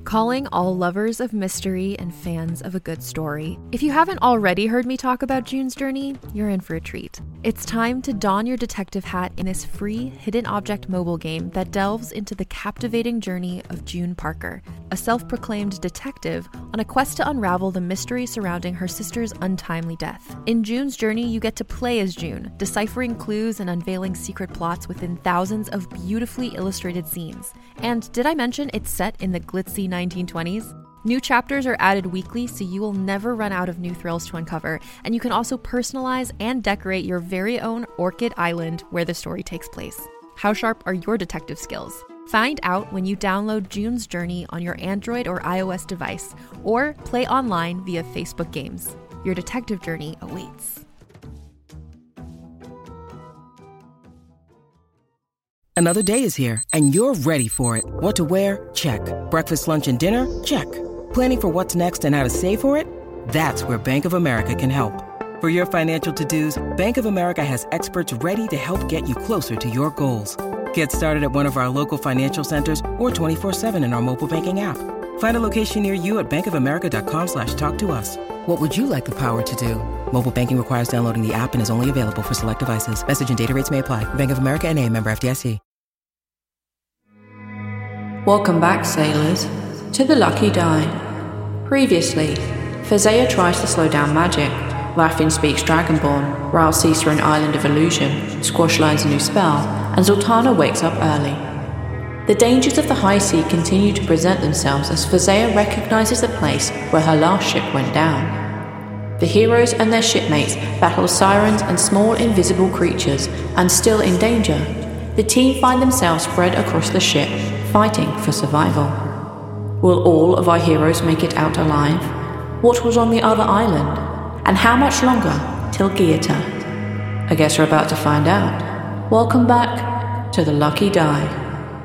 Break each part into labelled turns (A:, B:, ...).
A: Calling all lovers of mystery and fans of a good story. If you haven't already heard me talk about June's Journey, you're in for a treat. It's time to don your detective hat in this free hidden object mobile game that delves into the captivating journey of June Parker, a self-proclaimed detective on a quest to unravel the mystery surrounding her sister's untimely death. In June's Journey, you get to play as June, deciphering clues and unveiling secret plots within thousands of beautifully illustrated scenes. And did I mention it's set in the glitzy 1920s? New chapters are added weekly, so you will never run out of new thrills to uncover, and you can also personalize and decorate your very own Orchid Island where the story takes place. How sharp are your detective skills? Find out when you download June's Journey on your Android or iOS device, or play online via Facebook Games. Your detective journey awaits.
B: Another day is here, and you're ready for it. What to wear? Check. Breakfast, lunch, and dinner? Check. Planning for what's next and how to save for it? That's where Bank of America can help. For your financial to-dos, Bank of America has experts ready to help get you closer to your goals. Get started at one of our local financial centers or 24/7 in our mobile banking app. Find a location near you at bankofamerica.com/talktous. What would you like the power to do? Mobile banking requires downloading the app and is only available for select devices. Message and data rates may apply. Bank of America NA, member FDIC.
C: Welcome back, sailors, to the Lucky Die. Previously, Fezaya tries to slow down magic, Raffian speaks Dragonborn, Ral sees through an island of illusion, Squash learns a new spell, and Zoltana wakes up early. The dangers of the high sea continue to present themselves as Fezaya recognizes the place where her last ship went down. The heroes and their shipmates battle sirens and small invisible creatures, and still in danger, the team find themselves spread across the ship, fighting for survival. Will all of our heroes make it out alive? What was on the other island? And how much longer till Gaeta? I guess we're about to find out. Welcome back to the Lucky Die.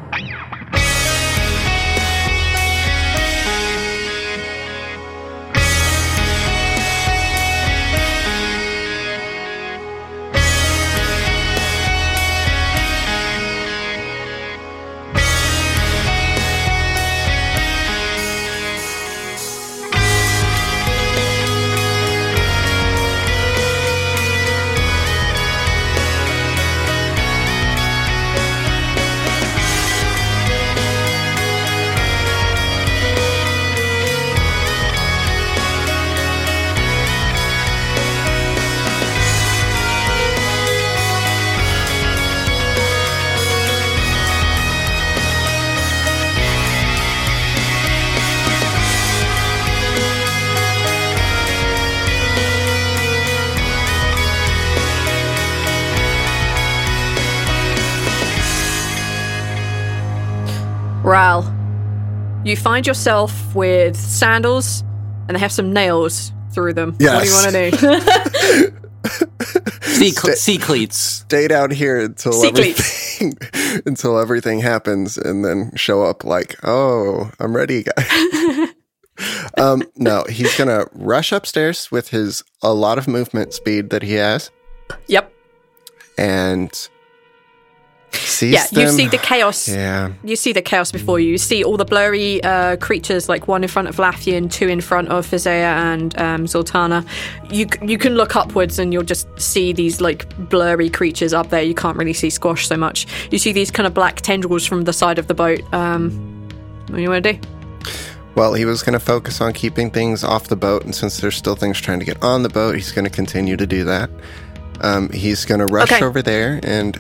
D: Ral, you find yourself with sandals and they have some nails through them.
E: Yes.
D: What do you want to do?
F: Sea cleats.
E: Stay down here until everything happens, and then show up like, oh, I'm ready, guys. No, he's gonna rush upstairs with a lot of movement speed that he has.
D: Yep.
E: And sees
D: you
E: them.
D: see the chaos.
E: Yeah.
D: You see the chaos before you. You see all the blurry creatures, like one in front of Laffian, two in front of Fezaya and Zoltana. You can look upwards and you'll just see these like blurry creatures up there. You can't really see Squash so much. You see these kind of black tendrils from the side of the boat. What do you want to do?
E: Well, he was going to focus on keeping things off the boat, and since there's still things trying to get on the boat, he's going to continue to do that. He's going to rush over there, and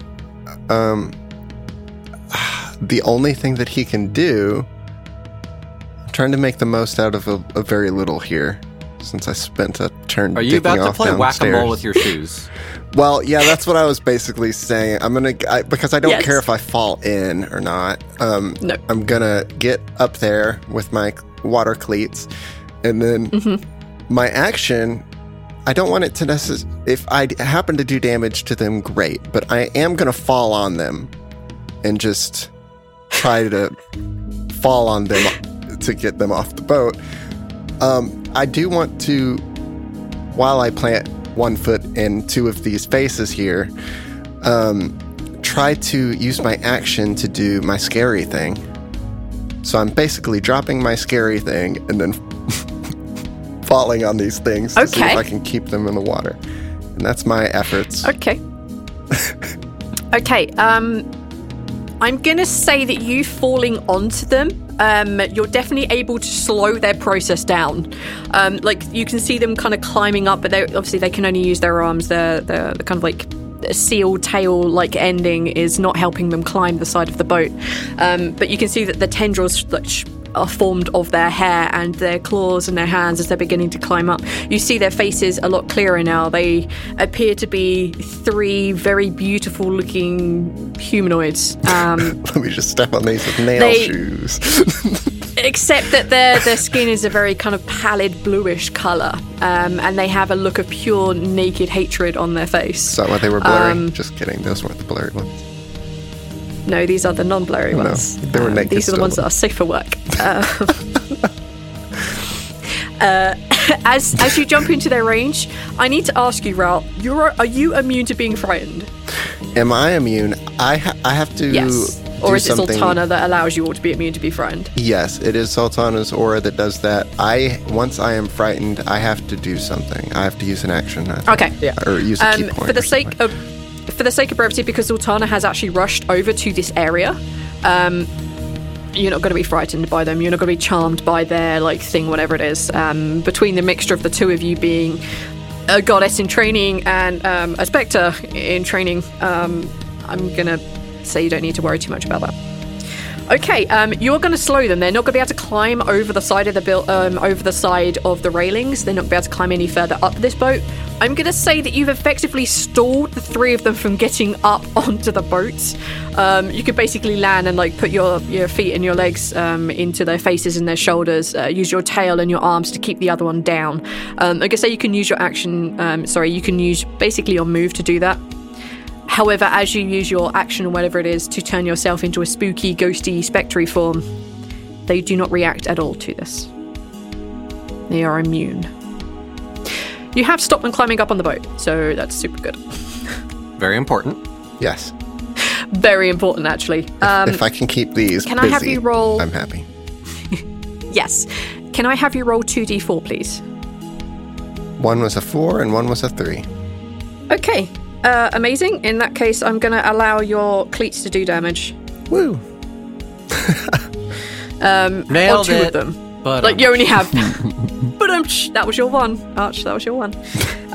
E: the only thing that he can do, I'm trying to make the most out of a very little here, since I spent a turn.
F: Are you about to play
E: downstairs.
F: whack-a-mole with your shoes?
E: Well, yeah, that's what I was basically saying. Because I don't care if I fall in or not.
D: No.
E: I'm gonna get up there with my water cleats, and then my action. I don't want it to necessarily. If I happen to do damage to them, great. But I am gonna fall on them, and just try to fall on them to get them off the boat. I do want to, while I plant one foot in two of these faces here, try to use my action to do my scary thing. So I'm basically dropping my scary thing and then falling on these things to see if I can keep them in the water. And that's my efforts.
D: Okay. Okay. I'm going to say that you falling onto them, you're definitely able to slow their process down. Like, you can see them kind of climbing up, but obviously they can only use their arms. The kind of like seal tail like ending is not helping them climb the side of the boat. But you can see that the tendrils are formed of their hair and their claws and their hands as they're beginning to climb up. You see their faces a lot clearer now. They appear to be 3 very beautiful looking humanoids.
E: Let me just step on these with nail shoes.
D: Except that their skin is a very kind of pallid bluish colour, and they have a look of pure naked hatred on their face.
E: Is that why they were blurry? Just kidding, those weren't the blurry ones.
D: No, these are the non-blurry ones.
E: They were naked.
D: These are the ones that are safe for work. As you jump into their range, I need to ask you, Raoul, are you immune to being frightened?
E: Am I immune? I have to.
D: Yes. Or is it Sultana that allows you all to be immune to be frightened?
E: Yes, it is Sultana's aura that does that. Once I am frightened, I have to do something. I have to use an action.
D: Okay.
E: Yeah. Or use a key point.
D: For the sake of brevity, because Sultana has actually rushed over to this area, you're not going to be frightened by them. You're not going to be charmed by their thing, whatever it is. Between the mixture of the two of you being a goddess in training and a spectre in training, I'm going to say you don't need to worry too much about that. Okay, you're going to slow them. They're not going to be able to climb over the side of the railings. They're not going to be able to climb any further up this boat. I'm going to say that you've effectively stalled the 3 of them from getting up onto the boat. You could basically land and put your feet and your legs into their faces and their shoulders. Use your tail and your arms to keep the other one down. Like I say, you can use your action. You can use basically your move to do that. However, as you use your action or whatever it is to turn yourself into a spooky, ghosty, spectre form, they do not react at all to this. They are immune. You have stopped them climbing up on the boat, so that's super good.
F: Very important.
E: Yes.
D: Very important, actually.
E: If I can keep these
D: Can
E: busy,
D: I have you roll...
E: I'm happy.
D: Yes. Can I have you roll 2d4, please?
E: 1 was a 4 and 1 was a 3.
D: Okay. Amazing. In that case, I'm going to allow your cleats to do damage.
E: Woo!
F: Nailed
D: on 2
F: it.
D: of them. But you only have... But that was your one. Arch, that was your one.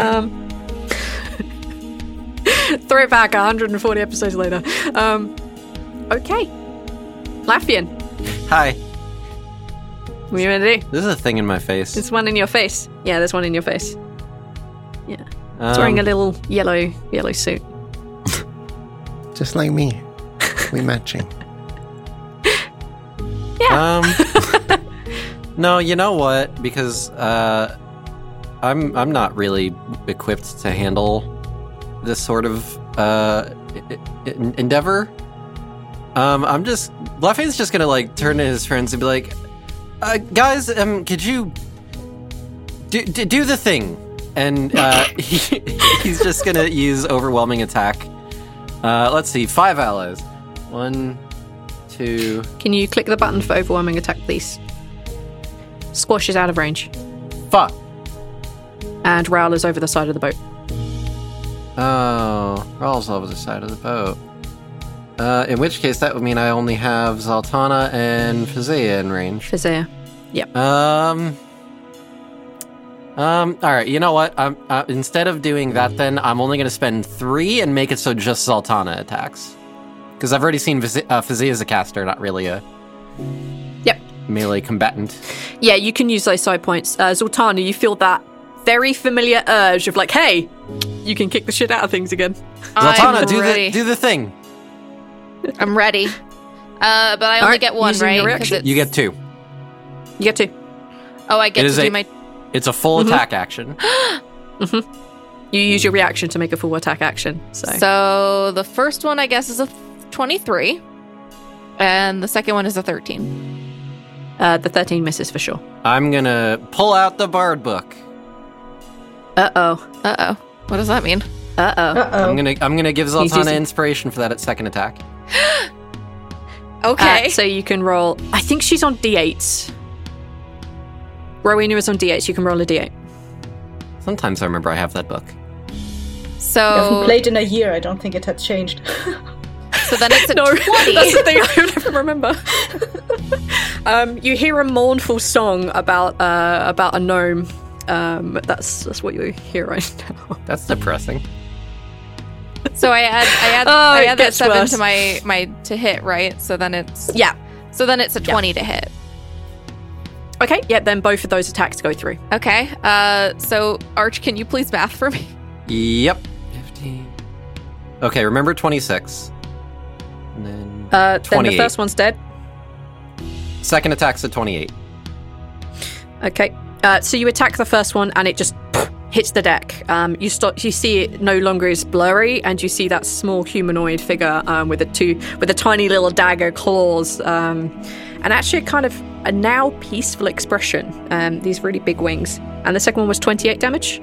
D: Throw it back 140 episodes later. Okay. Laffian.
F: Hi.
D: What are you going to do?
F: This is a thing in my face.
D: There's one in your face. Yeah, there's one in your face. Yeah. It's wearing a little yellow suit.
E: Just like me. We matching.
D: Yeah.
F: No, you know what? Because I'm not really equipped to handle this sort of endeavor. Lafayette's just gonna turn to his friends and be like, guys, could you do the thing? And he's just gonna use overwhelming attack. Let's see, 5 allies. 1, 2.
D: Can you click the button for overwhelming attack, please? Squash is out of range.
F: Fuck.
D: And Raoul is over the side of the boat.
F: Oh, Raoul's over the side of the boat. In which case, that would mean I only have Zaltana and Fizea in range.
D: Fizea. Yep.
F: Alright, you know what? Instead of doing that then, I'm only going to spend 3 and make it so just Zaltana attacks. Because I've already seen Fizea as a caster, not really a melee combatant.
D: Yeah, you can use those side points. Zaltana, you feel that very familiar urge of hey, you can kick the shit out of things again.
F: Zaltana, do the thing.
G: I'm ready. But I only get 1, right?
F: You get 2.
D: You get 2.
G: Oh, I get to do my...
F: It's a full attack action.
D: Mm-hmm. You use your reaction to make a full attack action.
G: So the first one, I guess, is a 23. And the second one is a 13.
D: The 13 misses for sure.
F: I'm gonna pull out the bard book.
G: Uh-oh. What does that mean?
F: I'm gonna give Zaltana inspiration for that at second attack.
G: Okay.
D: So you can roll. I think she's on D8s. Rowena is on D8s. You can roll a D8.
F: Sometimes I remember I have that book.
G: So
H: I haven't played in a year. I don't think it has changed.
G: So then it's a 20.
D: That's the thing I don't even remember. You hear a mournful song about a gnome. That's what you hear right now.
F: That's depressing.
G: So I add
D: it
G: that
D: gets
G: 7
D: worse.
G: to my to hit, right? So then it's So then it's a 20 to hit.
D: Okay, yeah, then both of those attacks go through.
G: Okay. So Arch, can you please math for me?
F: Yep. 15. Okay, remember 26. And then
D: Then
F: 28.
D: the first one's dead.
F: Second attack's at 28.
D: Okay. So you attack the first one and it just hits the deck. You see it no longer is blurry, and you see that small humanoid figure with a tiny little dagger claws, and actually kind of a now peaceful expression. These really big wings. And the second one was 28 damage.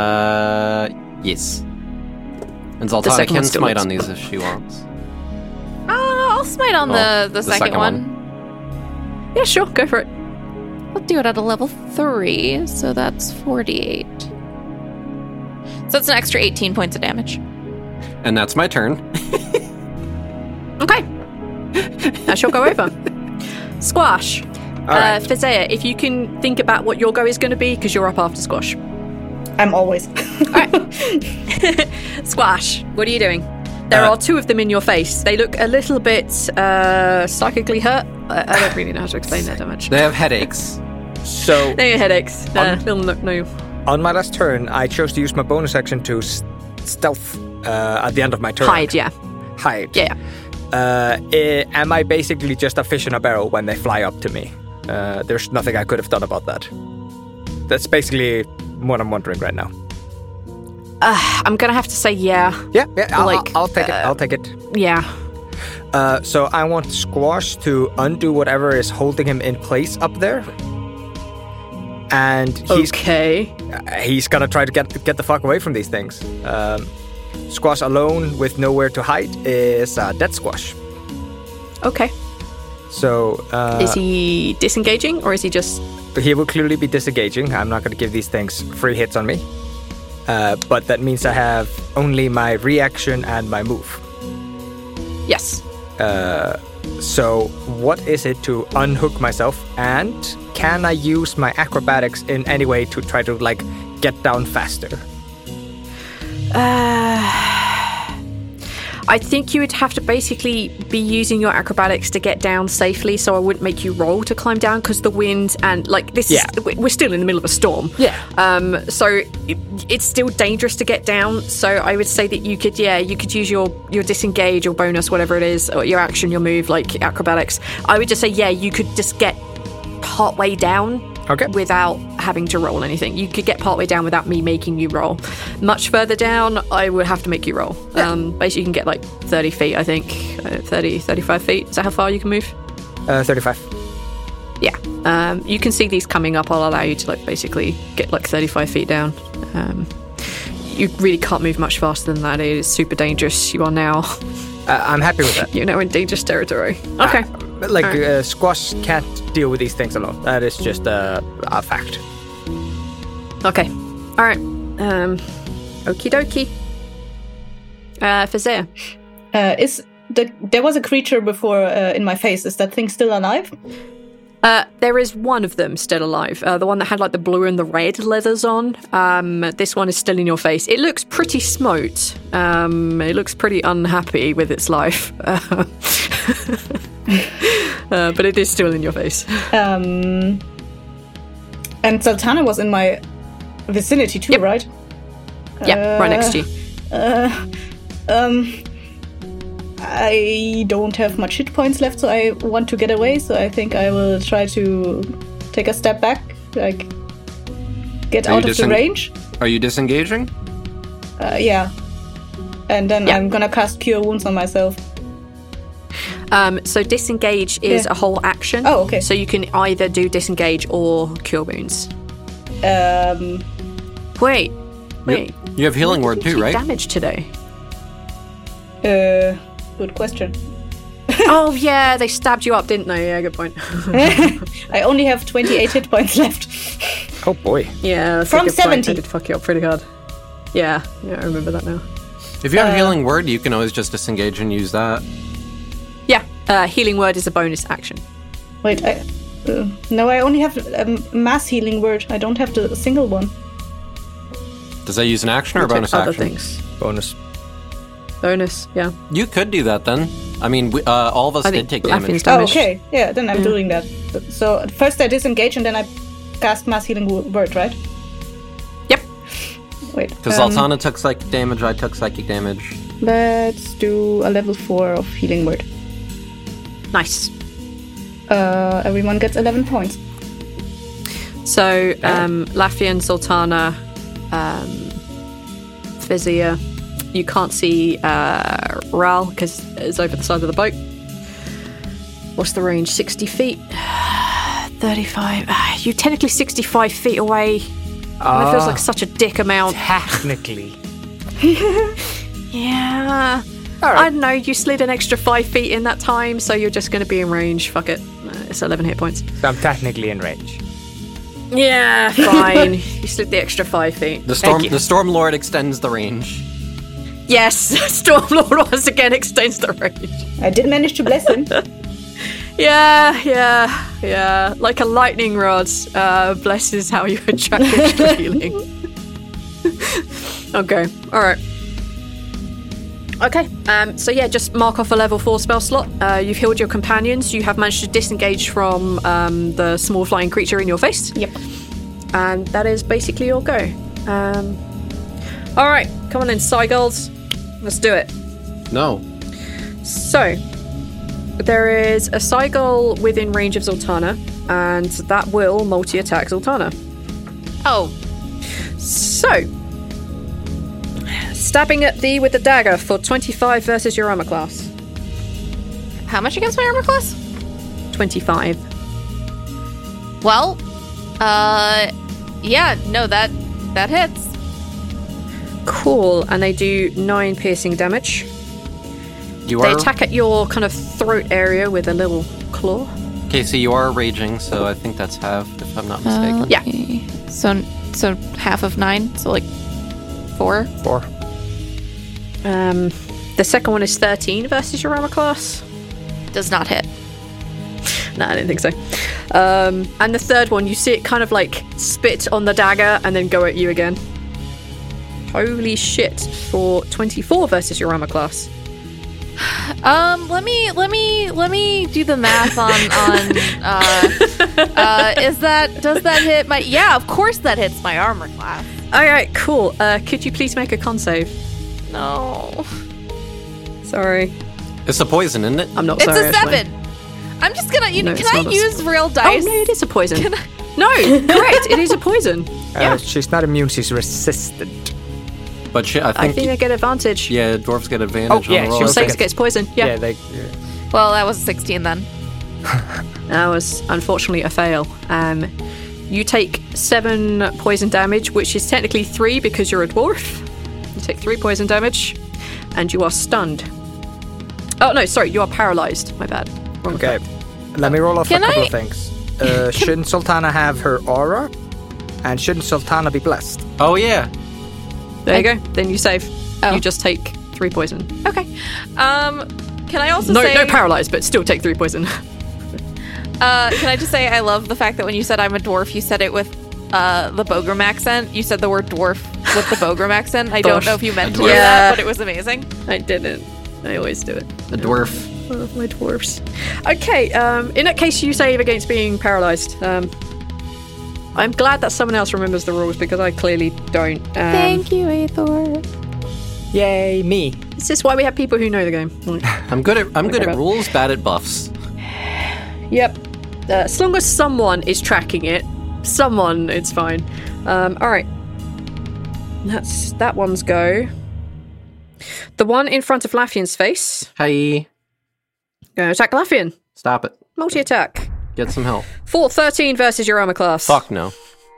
F: Yes. And Zoltana
D: second
F: can
D: one still
F: smite
D: hits.
F: on these if she wants.
G: I'll smite on the second one.
D: Yeah, sure, go for it.
G: I'll do it at a level 3, so that's 48. So that's an extra 18 points of damage.
F: And that's my turn.
D: Okay. That shall go over. Squash.
H: right.
D: Fizea, if you can think about what your go is going to be, because you're up after Squash.
H: I'm always.
D: Squash, what are you doing? There are two of them in your face. They look a little bit psychically hurt. I don't really know how to explain that much.
F: They have headaches.
I: So
D: They're headaches. No.
I: on my last turn, I chose to use my bonus action to stealth at the end of my turn.
D: Hide, yeah.
I: Hide.
D: Yeah.
I: Am I basically just a fish in a barrel when they fly up to me? There's nothing I could have done about that. That's basically what I'm wondering right now.
D: I'm going to have to say yeah.
I: Yeah, I'll take it. I'll take it.
D: Yeah.
I: So I want Squash to undo whatever is holding him in place up there. And he's gonna try to get the fuck away from these things. Squash alone with nowhere to hide is dead Squash.
D: Okay.
I: So
D: Is he disengaging or is he just...
I: he will clearly be disengaging. I'm not going to give these things free hits on me. But that means I have only my reaction and my move.
D: Yes.
I: So what is it to unhook myself? And can I use my acrobatics in any way to try to, like, get down faster?
D: I think you would have to basically be using your acrobatics to get down safely, so I wouldn't make you roll to climb down because the wind and we're still in the middle of a storm.
I: Yeah.
D: So it's still dangerous to get down. So I would say that you could use your disengage or bonus, whatever it is, or your action, your move, like acrobatics. I would just say you could just get partway down.
I: Okay.
D: Without having to roll anything. You could get partway down without me making you roll. Much further down, I would have to make you roll.
I: Yeah.
D: Basically, you can get like 30 feet, I think. 35 feet. Is that how far you can move?
I: 35.
D: Yeah. You can see these coming up. I'll allow you to like basically get like 35 feet down. You really can't move much faster than that. It is super dangerous. You are now...
I: I'm happy with that.
D: You're now in dangerous territory. Okay.
I: Squash can't deal with these things alone. That is just a fact.
D: Okay. All right. Okie dokie. Fizea.
H: There was a creature before in my face. Is that thing still alive?
D: There is one of them still alive. The one that had like the blue and the red leathers on. This one is still in your face. It looks pretty smote. It looks pretty unhappy with its life. But it is still in your face.
H: And Zoltana was in my vicinity too,
D: Yep.
H: right?
D: Yeah, right next to you.
H: I don't have much hit points left, so I want to get away. So I think I will try to take a step back, like get out of the range.
F: Are you disengaging?
H: Yeah. And then
D: Yeah.
H: I'm gonna cast Cure Wounds on myself.
D: So disengage is a whole action.
H: Oh, okay.
D: So you can either do disengage or cure wounds. Wait.
F: You have healing word too, right?
D: Damage today.
H: Good question.
D: Oh, yeah, they stabbed you up, didn't they? Yeah, good point.
H: I only have 28 hit points left.
I: Oh boy.
D: Yeah, that's
H: From
D: a good point.
H: 70.
D: They did fuck you up pretty hard. Yeah, I remember that now.
F: If you have a healing word, you can always just disengage and use that.
D: Yeah, healing word is a bonus action.
H: Wait, no, I only have a mass healing word. I don't have the single one.
F: Does that use an action or a
D: Took
F: bonus
D: other
F: action?
D: things.
I: Bonus,
D: yeah.
F: You could do that then. I mean, all of us
D: I
F: did
D: think
F: take damage.
D: Laffy's
H: Oh,
D: damaged.
H: okay. Yeah, then I'm doing that. So first I disengage and then I cast mass healing word, right?
D: Yep.
H: Wait.
F: Because Zoltana took psychic damage, I took psychic damage.
H: Let's do a level 4 of healing word.
D: Nice.
H: Everyone gets 11 points.
D: So, Laffian, Sultana, Fizia, you can't see Ral because it's over the side of the boat. What's the range? 60 feet? 35. You're technically 65 feet away. It feels like such a dick amount.
I: Technically.
D: Yeah.
I: All right.
D: I don't know, you slid an extra 5 feet in that time, so you're just going to be in range. Fuck it. It's 11 hit points.
I: So I'm technically in range.
D: Yeah, fine. You slid the extra 5 feet.
F: The Storm Lord extends the range.
D: Yes, Stormlord once again extends the range.
H: I did manage to bless him.
D: Yeah. Like a lightning rod blesses how you attract extra healing. Okay, alright. Okay, so yeah, just mark off a level 4 spell slot. You've healed your companions. You have managed to disengage from the small flying creature in your face.
H: Yep.
D: And that is basically your go. Alright, come on then, Cygulls. Let's do it.
F: No.
D: So, there is a Cygull within range of Zoltana, and that will multi-attack Zoltana.
G: Oh,
D: So, stabbing at thee with the dagger for 25 versus your armor class.
G: how much against my armor class?
D: 25.
G: Well, yeah, no, that hits.
D: Cool, and they do 9 piercing damage.
F: You
D: They
F: are
D: attack at your kind of throat area with a little claw.
F: okay. So you are raging, so I think that's halved, if I'm not mistaken.
D: Yeah.
G: Okay. So half of 9, so like 4.
I: 4.
D: The second one is 13 versus your armor class.
G: Does not hit.
D: No, I didn't think so. And the third one, you see it kind of like spit on the dagger and then go at you again. Holy shit, for 24 versus your armor class.
G: Let me do the math on does that hit my, yeah, of course that hits my armor class.
D: Alright, cool. Could you please make a con save?
G: No.
D: Sorry.
F: It's a poison, isn't it?
D: I'm not
G: It's
D: sorry.
G: a 7. I'm just gonna,
D: No,
G: can
D: it's
G: I
D: not a
G: use real
D: Oh,
G: dice?
D: no, it is a poison. No, correct, it is a poison. Yeah.
I: She's not immune, she's resistant.
F: But I
D: I
F: think,
D: think they get advantage.
F: yeah, dwarves get advantage
I: Oh, yeah,
F: on the
I: she
F: roll.
I: was
D: Saints gets poison. Yeah.
G: Well, that was 16 then.
D: That was unfortunately a fail. You take 7 poison damage, which is technically 3 because you're a dwarf. You take 3 poison damage, and you are stunned. Oh no, sorry, you are paralyzed. My bad. Wrong
I: Okay,
D: effect.
I: let me roll off
G: Can
I: a couple
G: I-
I: of things. Shouldn't Sultana have her aura? And shouldn't Sultana be blessed?
F: Oh yeah.
D: There you go. Then you save.
G: Oh.
D: You just take 3 poison.
G: Okay. Can I also
D: No,
G: say...
D: no paralyzed, but still take 3 poison.
G: Can I just say I love the fact that when you said I'm a dwarf, you said it with the Bogram accent. You said the word dwarf with the Bogram accent. I don't know if you meant to do
D: Yeah.
G: that, but it was amazing.
D: I didn't. I always do it.
F: A dwarf.
D: Oh, my dwarfs. Okay, in that case, you save against being paralyzed. I'm glad that someone else remembers the rules because I clearly don't.
G: Thank you, Aethor.
I: Yay, me.
D: This is why we have people who know the game.
F: I'm good at
D: about-
F: rules, bad at buffs.
D: Yep. As long as someone is tracking it, it's fine. All right. That's that one's go. The one in front of Laffian's face.
F: Hey,
D: Gonna attack Laffian.
F: stop it.
D: Multi-attack.
F: Get some help.
D: 13 versus your armor class.
F: Fuck no.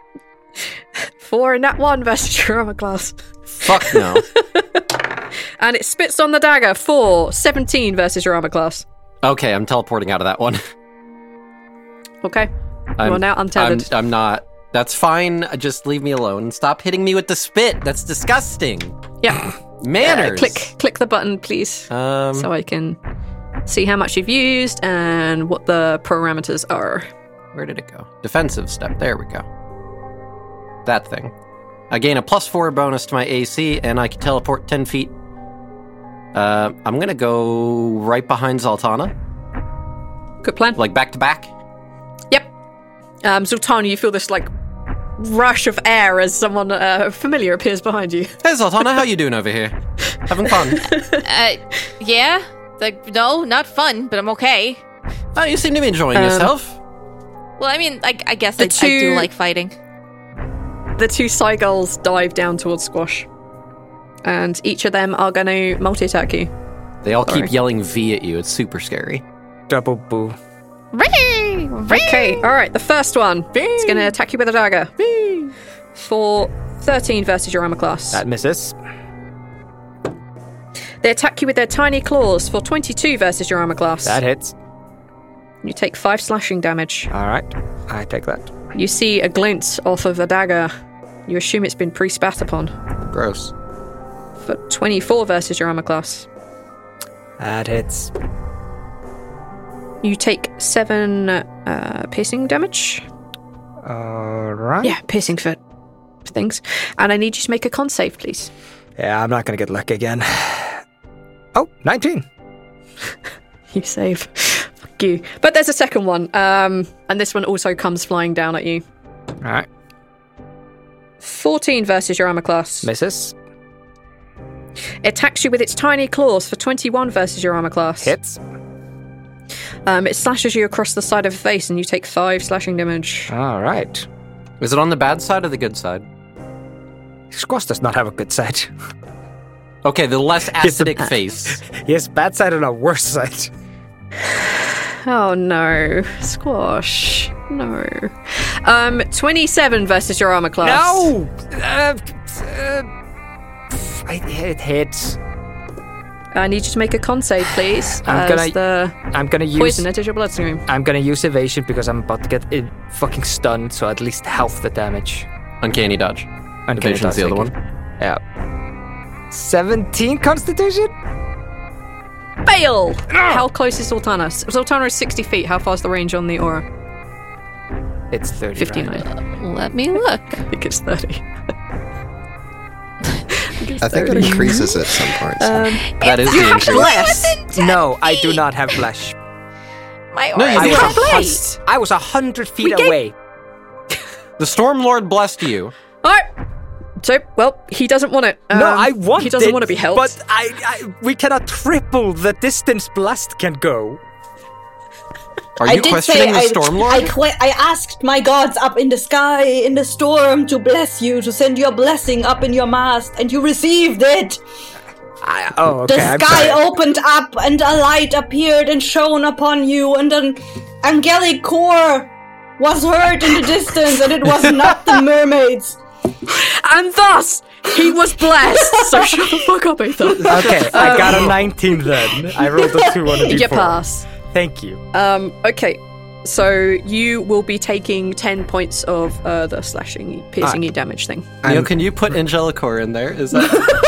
D: 4 in that 1 versus your armor class.
F: Fuck no.
D: And it spits on the dagger. 17 versus your armor class.
F: Okay, I'm teleporting out of that one.
D: Okay. You're now untethered.
F: I'm not. That's fine. Just leave me alone. Stop hitting me with the spit. That's disgusting.
D: Yeah.
F: Manners.
D: Click the button, please. So I can see how much you've used and what the parameters are.
F: Where did it go? Defensive step. There we go. That thing. I gain a +4 bonus to my AC, and I can teleport 10 feet. I'm gonna go right behind Zoltana.
D: Good plan.
F: Like back to back?
D: Yep. Zoltana, you feel this, like, rush of air as someone familiar appears behind you.
F: Hey, Zoltana, how you doing over here? Having fun?
G: Yeah? Like, no, not fun, but I'm okay.
F: Oh, you seem to be enjoying yourself.
G: Well, I mean, I guess I do like fighting.
D: The 2 Seagulls dive down towards Squash. And each of them are going to multi-attack you.
F: They all keep yelling V at you. It's super scary.
I: Double boo.
D: Okay, alright, the first one. It's going to attack you with a dagger. For 13 versus your armor class.
I: That misses.
D: They attack you with their tiny claws for 22 versus your armor class.
I: That hits.
D: You take 5 slashing damage.
I: Alright, I take that.
D: You see a glint off of the dagger. You assume it's been pre-spat upon.
F: Gross.
D: For 24 versus your armor class.
I: That hits.
D: You take 7 piercing damage.
I: Alright.
D: Yeah, piercing for things. And I need you to make a con save, please.
I: Yeah, I'm not gonna get lucky again. Oh, 19.
D: You save. Fuck you. But there's a second one. And this one also comes flying down at you.
I: Alright.
D: 14 versus your armor class.
I: Misses.
D: It attacks you with its tiny claws for 21 versus your armor class.
I: Hits.
D: It slashes you across the side of the face and you take 5 slashing damage.
I: Alright.
F: Is it on the bad side or the good side?
I: Squash does not have a good side.
F: Okay, the less acidic face.
I: Yes, bad side and a worse side.
D: Oh no. Squash. No. 27 versus your armor class.
I: No! It hits.
D: I need you to make a con save, please.
I: I'm gonna use
D: poison enters your bloodstream.
I: I'm gonna use evasion because I'm about to get fucking stunned, so at least half the damage.
F: Uncanny dodge.
I: Uncanny
F: Evasion's the other one.
I: Yeah. 17 Constitution?
D: Fail! How close is Zoltana? Zoltana is 60 feet. How far is the range on the aura?
I: It's 30.
D: 59.
I: Right?
G: Let me look.
D: I think it's 30.
E: I think it increases at some point. So.
F: That is the increase.
I: No, I do not have flesh.
G: My
F: No,
G: aura
F: you
G: is
F: do.
I: I was 100 feet away.
F: The Stormlord blessed you.
D: Alright. So, well, he doesn't want it.
I: No, I want it.
D: He doesn't want to be helped.
I: But we cannot triple the distance blast can go.
F: Are you questioning the Stormlord?
H: I asked my gods up in the sky, in the storm, to bless you, to send your blessing up in your mast, and you received it.
I: Okay.
H: The sky opened up, and a light appeared and shone upon you, and an angelic core was heard in the distance, and it was not the mermaids.
D: And thus, he was blessed. So shut the fuck up, Ethan.
I: Okay, I got a 19 then. I rolled a 2 on a d4.
D: You pass.
I: Thank you.
D: Okay. So you will be taking 10 points of the slashing, piercing damage thing.
F: Neil, can you put Angelicor in there? Is that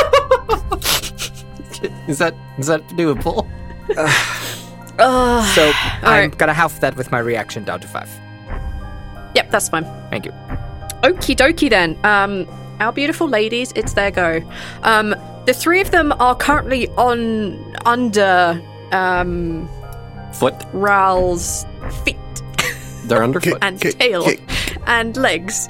F: is that doable?
I: So I'm gonna half that with my reaction down to 5.
D: Yep, that's fine.
I: Thank you.
D: Okie dokie then. Our beautiful ladies, it's their go. The 3 of them are currently under
F: Foot.
D: Ral's feet.
F: They're underfoot.
D: And tail. And legs.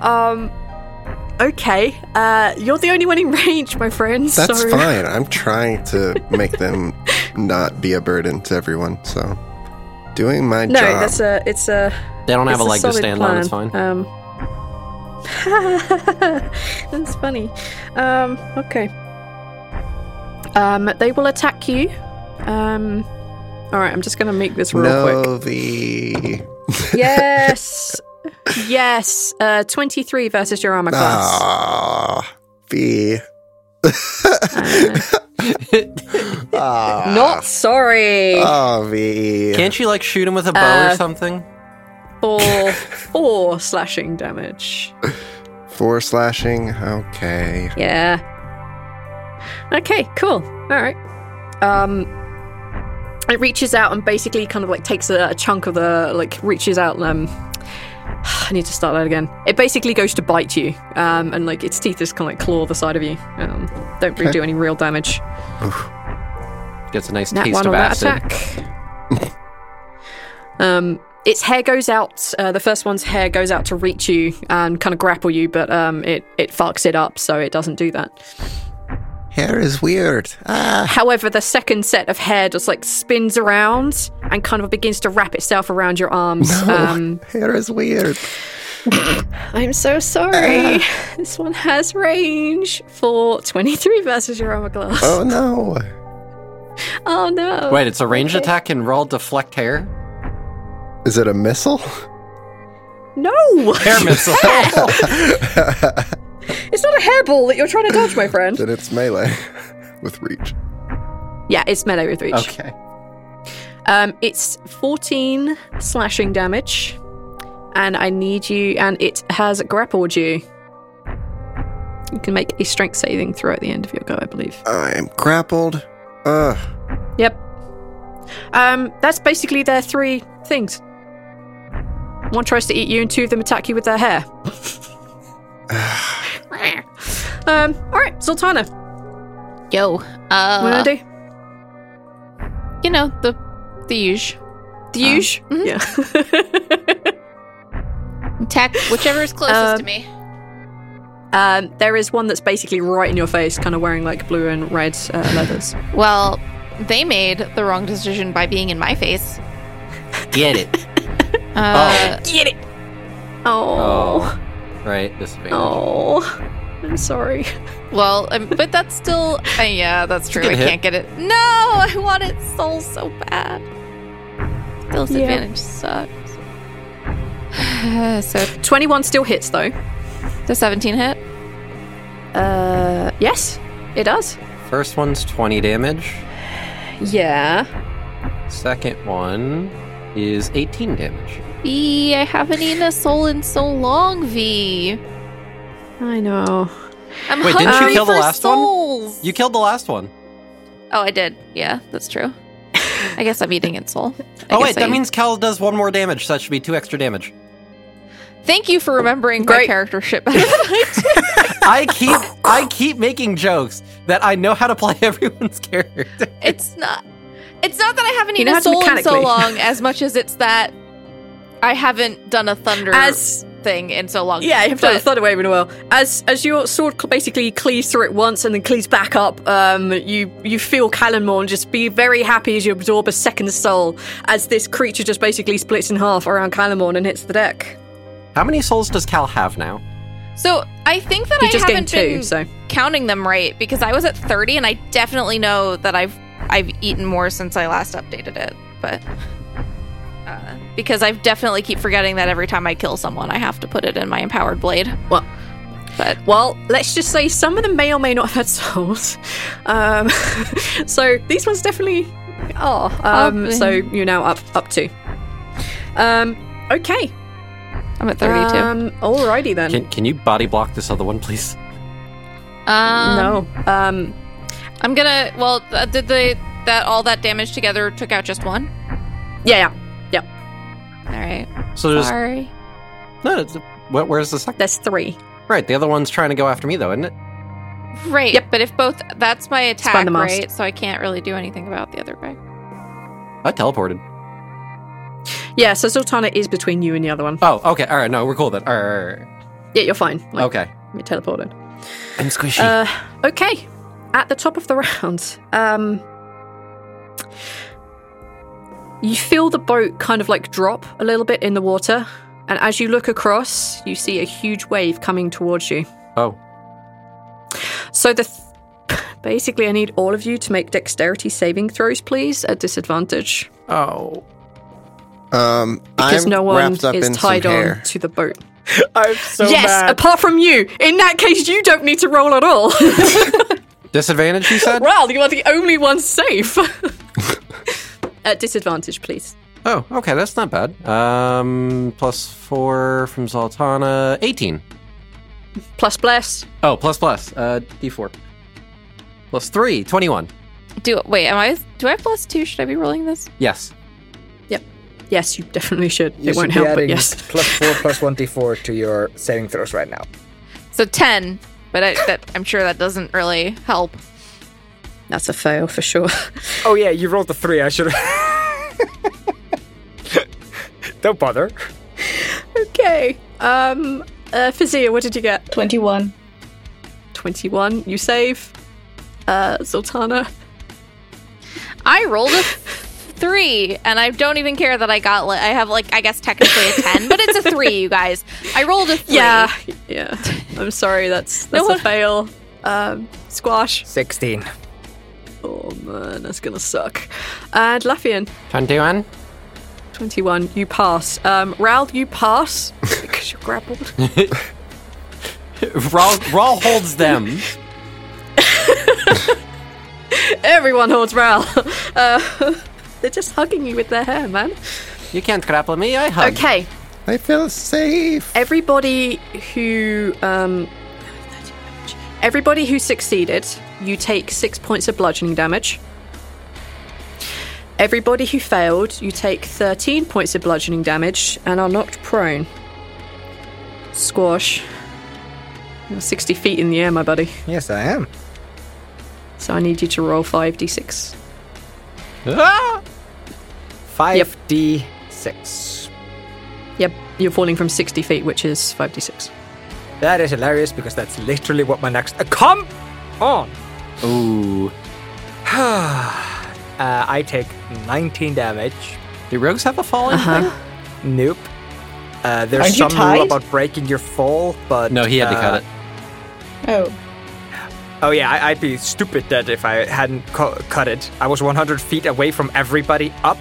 D: Okay. You're the only one in range, my friends.
E: That's fine. I'm trying to make them not be a burden to everyone, so doing my job.
D: No, it's a
F: They don't have a leg to stand on, it's fine.
D: That's funny. Okay. They will attack you. Alright, I'm just gonna make this real quick.
E: V.
D: Yes. Yes. 23 versus your armor class.
E: Ah, V.
D: Not sorry.
E: Oh, V.
F: Can't you, like, shoot him with a bow or something?
D: For 4 slashing damage.
E: 4 slashing. Okay.
D: Yeah. Okay, cool. All right. It reaches out and basically kind of like takes a chunk of the, like, reaches out I need to start that again. It basically goes to bite you, and like its teeth just kind of like claw the side of you. Don't really do any real damage.
E: Oof.
F: Gets a nice
D: Nat
F: taste
D: 1
F: of
D: on that
F: acid.
D: attack. Its hair goes out. The first one's hair goes out to reach you and kind of grapple you, but it fucks it up, so it doesn't do that.
E: Hair is weird.
D: However, the second set of hair just like spins around and kind of begins to wrap itself around your arms.
E: No, hair is weird.
D: I'm so sorry. This one has range for 23 versus your armor class.
E: Oh no.
D: Oh no.
F: Wait, it's a ranged attack and roll deflect hair?
E: Is it a missile?
D: No!
F: Hair missile.
D: It's not a hairball that you're trying to dodge, my friend.
E: Then it's melee with reach.
D: Yeah, it's melee with reach.
F: Okay.
D: It's 14 slashing damage, and I need you, and it has grappled you. You can make a strength saving throw at the end of your go, I believe.
E: I am grappled.
D: Yep. That's basically their 3 things. One tries to eat you, and 2 of them attack you with their hair. Alright, Zoltana.
G: Yo.
D: What do?
G: You know, the usual.
D: The usual? Yeah.
G: Attack whichever is closest to me.
D: There is one that's basically right in your face, kind of wearing like blue and red leathers.
G: Well, they made the wrong decision by being in my face.
F: Get it.
D: Get it! Oh.
F: Right, disadvantage.
D: Oh. I'm sorry.
G: Well, but that's still... yeah, that's true. I can't get it. No! I want it so bad. Still disadvantage sucks. So
D: 21 still hits, though.
G: Does 17 hit?
D: Yes, it does.
F: First one's 20 damage.
D: Yeah.
F: Second one is 18 damage.
G: V, I haven't eaten a soul in so long, V.
D: I know.
G: I'm
F: Wait, didn't you kill the last
G: souls.
F: one? You killed the last one.
G: Oh, I did. Yeah, that's true. I guess I'm eating its soul.
F: That means Cal does 1 more damage, so that should be 2 extra damage.
G: Thank you for remembering my character shit better than I do.
F: I keep making jokes that I know how to play everyone's character.
G: It's not that I haven't eaten a soul in so long as much as it's that I haven't done a thunder thing in so long.
D: Yeah, you have done a thunder wave in a while. As your sword basically cleaves through it once and then cleaves back up, you feel Callanmorn just be very happy as you absorb a second soul as this creature just basically splits in half around Callanmorn and hits the deck.
F: How many souls does Cal have now?
G: So I think that
D: He
G: I
D: just
G: haven't
D: gained 2,
G: been counting them right because I was at 30 and I definitely know that I've eaten more since I last updated it, but because I definitely keep forgetting that every time I kill someone I have to put it in my empowered blade. Well,
D: let's just say some of them may or may not have had souls. So these ones definitely are. So you're now up 2. Okay.
G: I'm at 32.
D: Alrighty then.
F: Can you body block this other one, please?
D: No.
G: I'm gonna. Well, did all that damage together took out just 1?
D: Yeah.
G: All right.
F: So there's
G: sorry.
F: No. Where's the second?
D: There's 3.
F: Right. The other one's trying to go after me, though, isn't it?
G: Right.
D: Yep.
G: But if both, that's my attack,
D: Spun the mast.
G: right? So I can't really do anything about the other guy.
F: I teleported.
D: Yeah. So Zoltana is between you and the other one.
F: Oh, okay. All right. No, we're cool then. All right.
D: Yeah, you're fine.
F: Okay.
D: You're teleported.
F: I'm squishy.
D: Okay. At the top of the round, you feel the boat kind of like drop a little bit in the water, and as you look across, you see a huge wave coming towards you.
F: Oh.
D: So basically, I need all of you to make dexterity saving throws, please, at disadvantage.
F: Oh.
D: Because
E: I'm
D: no one
E: wrapped up
D: is
E: in
D: tied
E: some
D: on
E: hair.
D: to the boat.
I: I'm so
D: yes,
I: mad.
D: apart from you. In that case, you don't need to roll at all.
F: Disadvantage, you said?
D: Ral, you are the only one safe. At disadvantage, please.
F: Oh, okay, that's not bad. +4 from Zoltana, 18.
D: Plus bless.
F: Oh, plus, D4. +3, 21.
G: Do I have +2? Should I be rolling this?
F: Yes.
D: Yep. Yes, you definitely should.
I: You
D: It won't
I: should be
D: help, but
I: adding
D: yes.
I: +4 plus 1d4 to your saving throws right now.
G: So 10, but I'm sure that doesn't really help.
D: That's a fail for sure.
I: Oh yeah, you rolled a 3. I should. Don't bother.
D: Okay. Fizia, what did you get?
H: 21.
D: 21. You save. Zoltana.
G: I rolled a 3, and I don't even care that I have, I guess technically a 10, but it's a 3, you guys. I rolled a 3.
D: Yeah. I'm sorry, that's a fail. Squash.
I: 16.
D: Oh man, that's gonna suck. And Laffian.
F: 21.
D: 21. You pass. Ral, you pass because you're grappled.
F: Rawl holds them.
D: Everyone holds Ral. They're just hugging you with their hair, man.
F: You can't grapple me, I hug.
D: Okay.
E: I feel safe.
D: Everybody who succeeded, you take 6 points of bludgeoning damage. Everybody who failed, you take 13 points of bludgeoning damage and are knocked prone. Squash. You're 60 feet in the air, my buddy.
I: Yes, I am.
D: So I need you to roll 5d6.
I: 5d6.
D: Yep, you're falling from 60 feet, which is 5d6.
I: That is hilarious because that's literally what my next. Come on!
F: Ooh.
I: I take 19 damage.
F: Do rogues have a falling thing?
I: Nope. There's
H: Aren't you
I: some rule
H: tied?
I: about breaking your fall, but
F: No, he had to cut it.
H: Oh.
I: Oh yeah, I'd be stupid that if I hadn't cut it. I was 100 feet away from everybody up.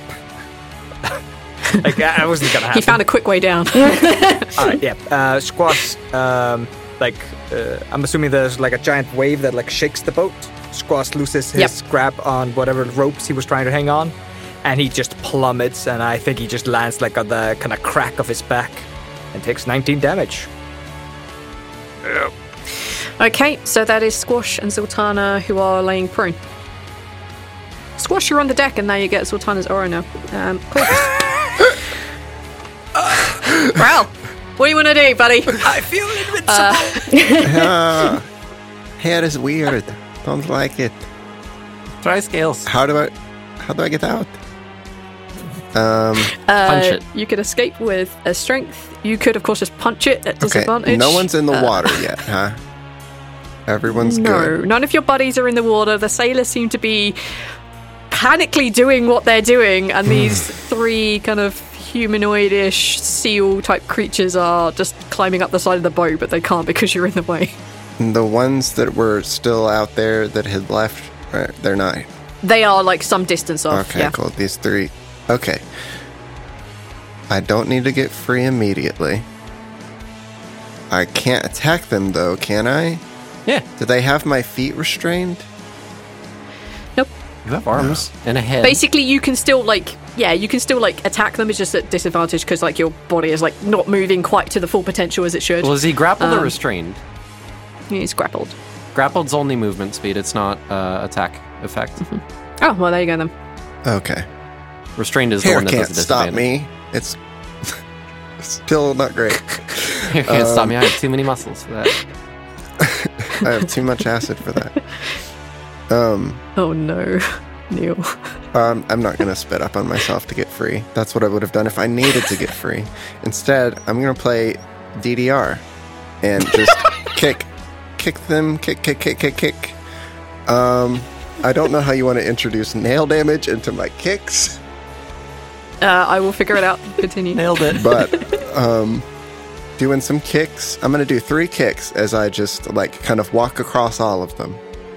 I: I wasn't gonna happen.
D: He found a quick way down.
I: Alright, yeah. Squash, I'm assuming there's a giant wave that shakes the boat. Squash loses his grab on whatever ropes he was trying to hang on, and he just plummets, and I think he just lands on the kind of crack of his back and takes 19 damage. Yep.
D: Okay, so that is Squash and Zoltana who are laying prone. Squash, you're on the deck, and now you get Zoltana's aura now. Cool. Ral, what do you want to do, buddy?
I: I feel invincible.
E: Hair is weird. Don't like it.
F: Try scales.
E: How do I get out?
F: Punch it.
D: You could escape with a strength. You could, of course, just punch it at disadvantage.
E: Okay, no one's in the water yet, huh? Everyone's good.
D: No, none of your buddies are in the water. The sailors seem to be panically doing what they're doing, and these 3 kind of humanoid-ish seal-type creatures are just climbing up the side of the boat, but they can't because you're in the way.
E: And the ones that were still out there that had left, they're not.
D: They are some distance off.
E: Okay,
D: yeah.
E: cool. These 3. Okay. I don't need to get free immediately. I can't attack them, though, can I?
F: Yeah.
E: Do they have my feet restrained?
D: Nope.
F: You have arms and a head.
D: Basically, you can still attack them. It's just at disadvantage because your body is not moving quite to the full potential as it should.
F: Well, is he grappled or restrained?
D: He's grappled.
F: Grappled's only movement speed. It's not attack effect.
D: Oh, well, there you go then.
E: Okay.
F: Restrained is the
E: Hair
F: one that
E: can't
F: does a
E: stop
F: disadvantage.
E: me. It's still not great.
F: Hair can't stop me. I have too many muscles for that.
E: I have too much acid for that.
D: Oh no, Neil.
E: I'm not going to spit up on myself to get free. That's what I would have done if I needed to get free. Instead, I'm going to play DDR and just kick them, kick. I don't know how you want to introduce nail damage into my kicks.
D: I will figure it out. Continue.
F: Nailed it.
E: But doing some kicks. I'm going to do 3 kicks as I just kind of walk across all of them.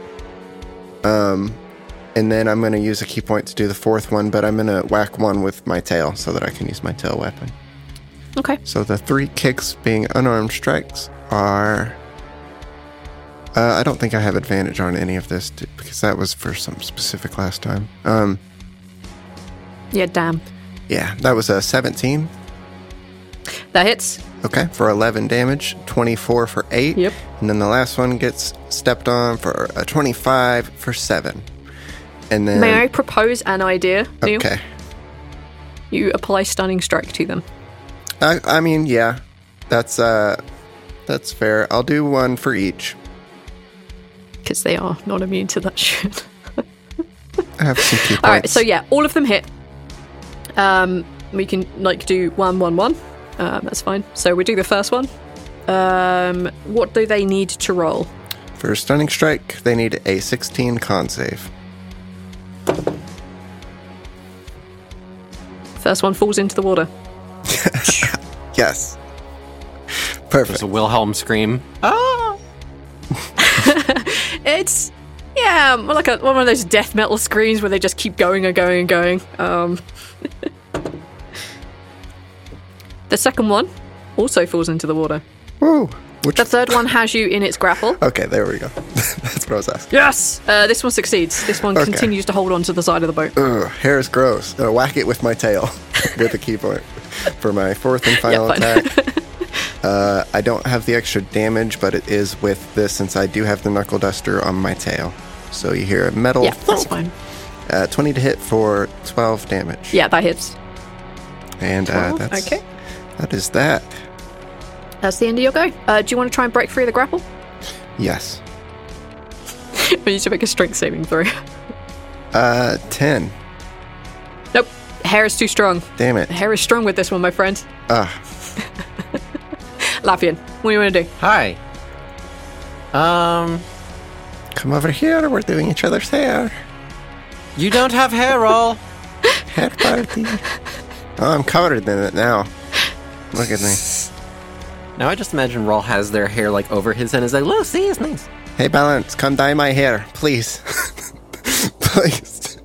E: And then I'm going to use a key point to do the 4th one, but I'm going to whack one with my tail so that I can use my tail weapon.
D: Okay.
E: So the 3 kicks being unarmed strikes are I don't think I have advantage on any of this because that was for some specific last time.
D: Yeah, damn.
E: Yeah, that was a 17.
D: That hits.
E: Okay, for 11 damage, 24 for 8.
D: Yep.
E: And then the last one gets stepped on for a 25 for 7. And then...
D: May I propose an idea, Neil?
E: Okay.
D: You apply Stunning Strike to them.
E: I mean, yeah. That's fair. I'll do one for each.
D: Because they are not immune to that shit.
E: I have some key points.
D: Alright, so yeah, all of them hit. We can, do 1, 1, 1. That's fine. So we do the first one. What do they need to roll?
E: For Stunning Strike, they need a 16 con save.
D: First one falls into the water.
E: Yes.
F: There's
E: Perfect.
F: a Wilhelm scream.
D: It's, yeah, more like one of those death metal screams where they just keep going and going and going. The second one also falls into the water.
E: Woo.
D: The third one has you in its grapple.
E: Okay, there we go. That's what I was asking.
D: Yes! This one succeeds. This one continues to hold on to the side of the boat.
E: Ugh, hair is gross. Whack it with my tail. Get the key point. For my fourth and final attack. I don't have the extra damage, but it is with this since I do have the Knuckle Duster on my tail. So you hear a metal...
D: Yeah, that's fine.
E: 20 to hit for 12 damage.
D: Yeah, that hits.
E: And that's... Okay. That is that.
D: That's the end of your go. Do you want to try and break free of the grapple?
E: Yes.
D: We need to make a strength saving throw.
E: 10.
D: Nope. Hair is too strong.
E: Damn it.
D: Hair is strong with this one, my friend. Laffian, what do you want to do?
F: Hi.
E: Come over here. We're doing each other's hair.
F: You don't have hair, Roll.
E: Hair party. Oh, I'm covered in it now. Look at me.
F: Now I just imagine Roll has their hair over his head and is like, look, see, it's nice.
E: Hey, Balance, come dye my hair, please. Please.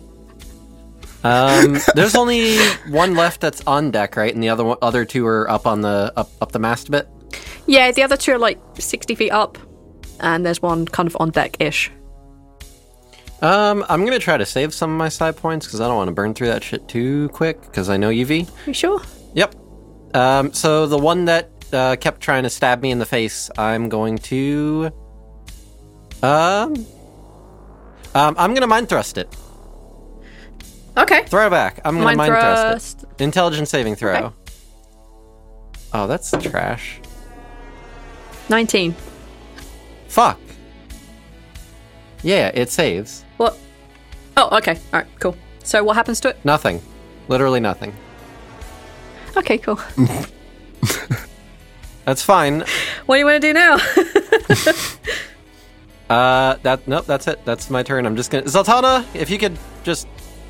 F: There's only one left that's on deck, right? And the other two are up on the up the mast a bit.
D: Yeah, the other two are 60 feet up, and there's one kind of on deck-ish.
F: I'm gonna try to save some of my side points because I don't want to burn through that shit too quick. Because I know UV.
D: You sure?
F: Yep. So the one that kept trying to stab me in the face, I'm going to. I'm gonna mind thrust it.
D: Okay.
F: Throw back. I'm gonna mind thrust it. Intelligence saving throw.
D: Okay.
F: Oh, that's trash.
D: 19.
F: Fuck. Yeah, it saves.
D: What? Oh, okay. All right, cool. So what happens to it?
F: Nothing. Literally nothing.
D: Okay, cool.
F: That's fine.
D: What do you want to do now?
F: Nope, that's it. That's my turn. I'm just gonna... Zoltana, if you could just...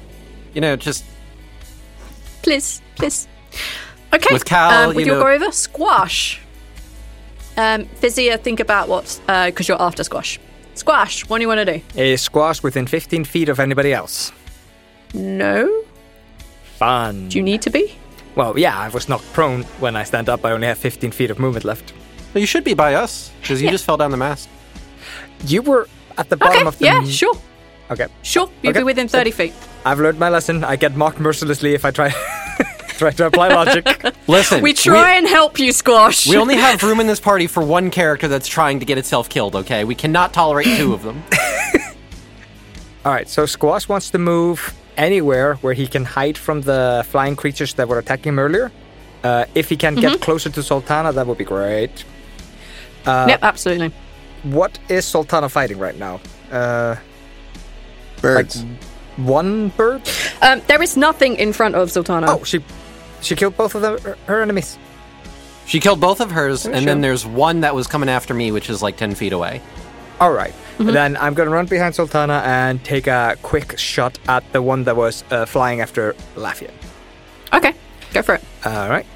D: Please. Okay.
F: With Cal,
D: with your go over, Squash. Vizia, think about what... Because you're after Squash. Squash, what do you want to do?
I: A squash within 15 feet of anybody else.
D: No.
I: Fun.
D: Do you need to be?
I: Well, yeah, I was knocked prone. When I stand up, I only have 15 feet of movement left.
F: Well, you should be by us, because you just fell down the mast.
I: You were at the bottom of the...
D: Yeah, sure.
I: Okay.
D: Sure, you'd be within 30 feet.
I: I've learned my lesson. I get mocked mercilessly if I try to apply logic.
F: Listen,
D: we try and help you, Squash.
F: We only have room in this party for one character that's trying to get itself killed, okay? We cannot tolerate two of them.
I: Alright, so Squash wants to move anywhere where he can hide from the flying creatures that were attacking him earlier. If he can get closer to Sultana, that would be great.
D: Yep, absolutely.
I: What is Sultana fighting right now?
E: Birds.
I: One bird?
D: There is nothing in front of Sultana.
I: Oh, she killed both of her enemies.
F: She killed both of hers, then there's one that was coming after me, which is 10 feet away.
I: All right. Then I'm going to run behind Sultana and take a quick shot at the one that was flying after Laffian.
D: Okay, go for it.
I: All right.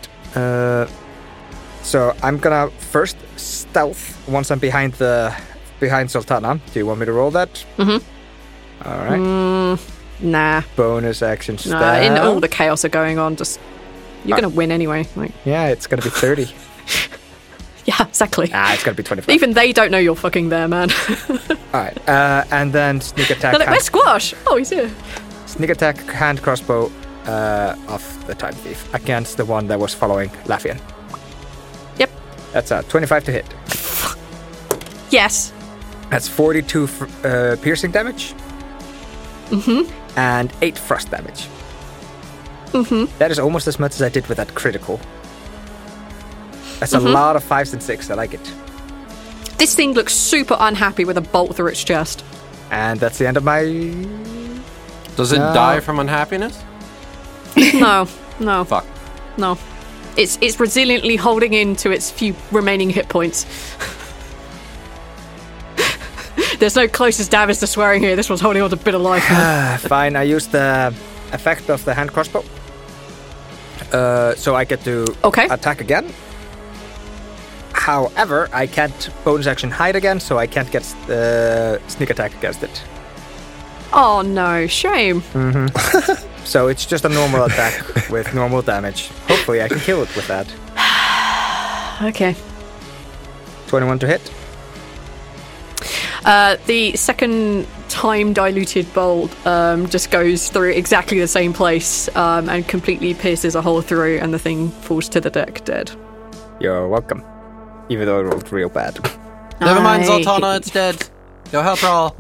I: So I'm going to first stealth once I'm behind Sultana. Do you want me to roll that?
D: Mm-hmm.
I: All right.
D: Nah.
I: Bonus action stealth.
D: Nah, in all the chaos are going on, you're going to win anyway.
I: Yeah, it's going to be 30.
D: Yeah. Yeah, exactly.
I: It's gonna be 25.
D: Even they don't know you're fucking there, man.
I: Alright, and then sneak attack.
D: They're like, where's Squash? Oh, he's here.
I: Sneak attack, hand crossbow of the Time Thief against the one that was following Laffian.
D: Yep.
I: That's a 25 to hit.
D: Yes.
I: That's 42 piercing damage.
D: Mm-hmm.
I: And 8 frost damage.
D: Mm-hmm.
I: That is almost as much as I did with that critical. That's a lot of 5s and 6. I like it.
D: This thing looks super unhappy with a bolt through its chest.
I: And that's the end of my...
F: Does it die from unhappiness?
D: No.
F: Fuck.
D: No. It's resiliently holding in to its few remaining hit points. There's no closest damage to swearing here. This one's holding on to a bit of life.
I: Fine, I used the effect of the hand crossbow. So I get to attack again. However, I can't bonus action hide again, so I can't get sneak attack against it.
D: Oh no, shame.
I: Mm-hmm. So it's just a normal attack with normal damage. Hopefully I can kill it with that.
D: Okay.
I: 21 to hit.
D: The second time diluted bolt just goes through exactly the same place and completely pierces a hole through, and the thing falls to the deck dead.
I: You're welcome. Even though it rolled real bad.
F: Never mind, Zoltana, it's dead. Go help Rawl.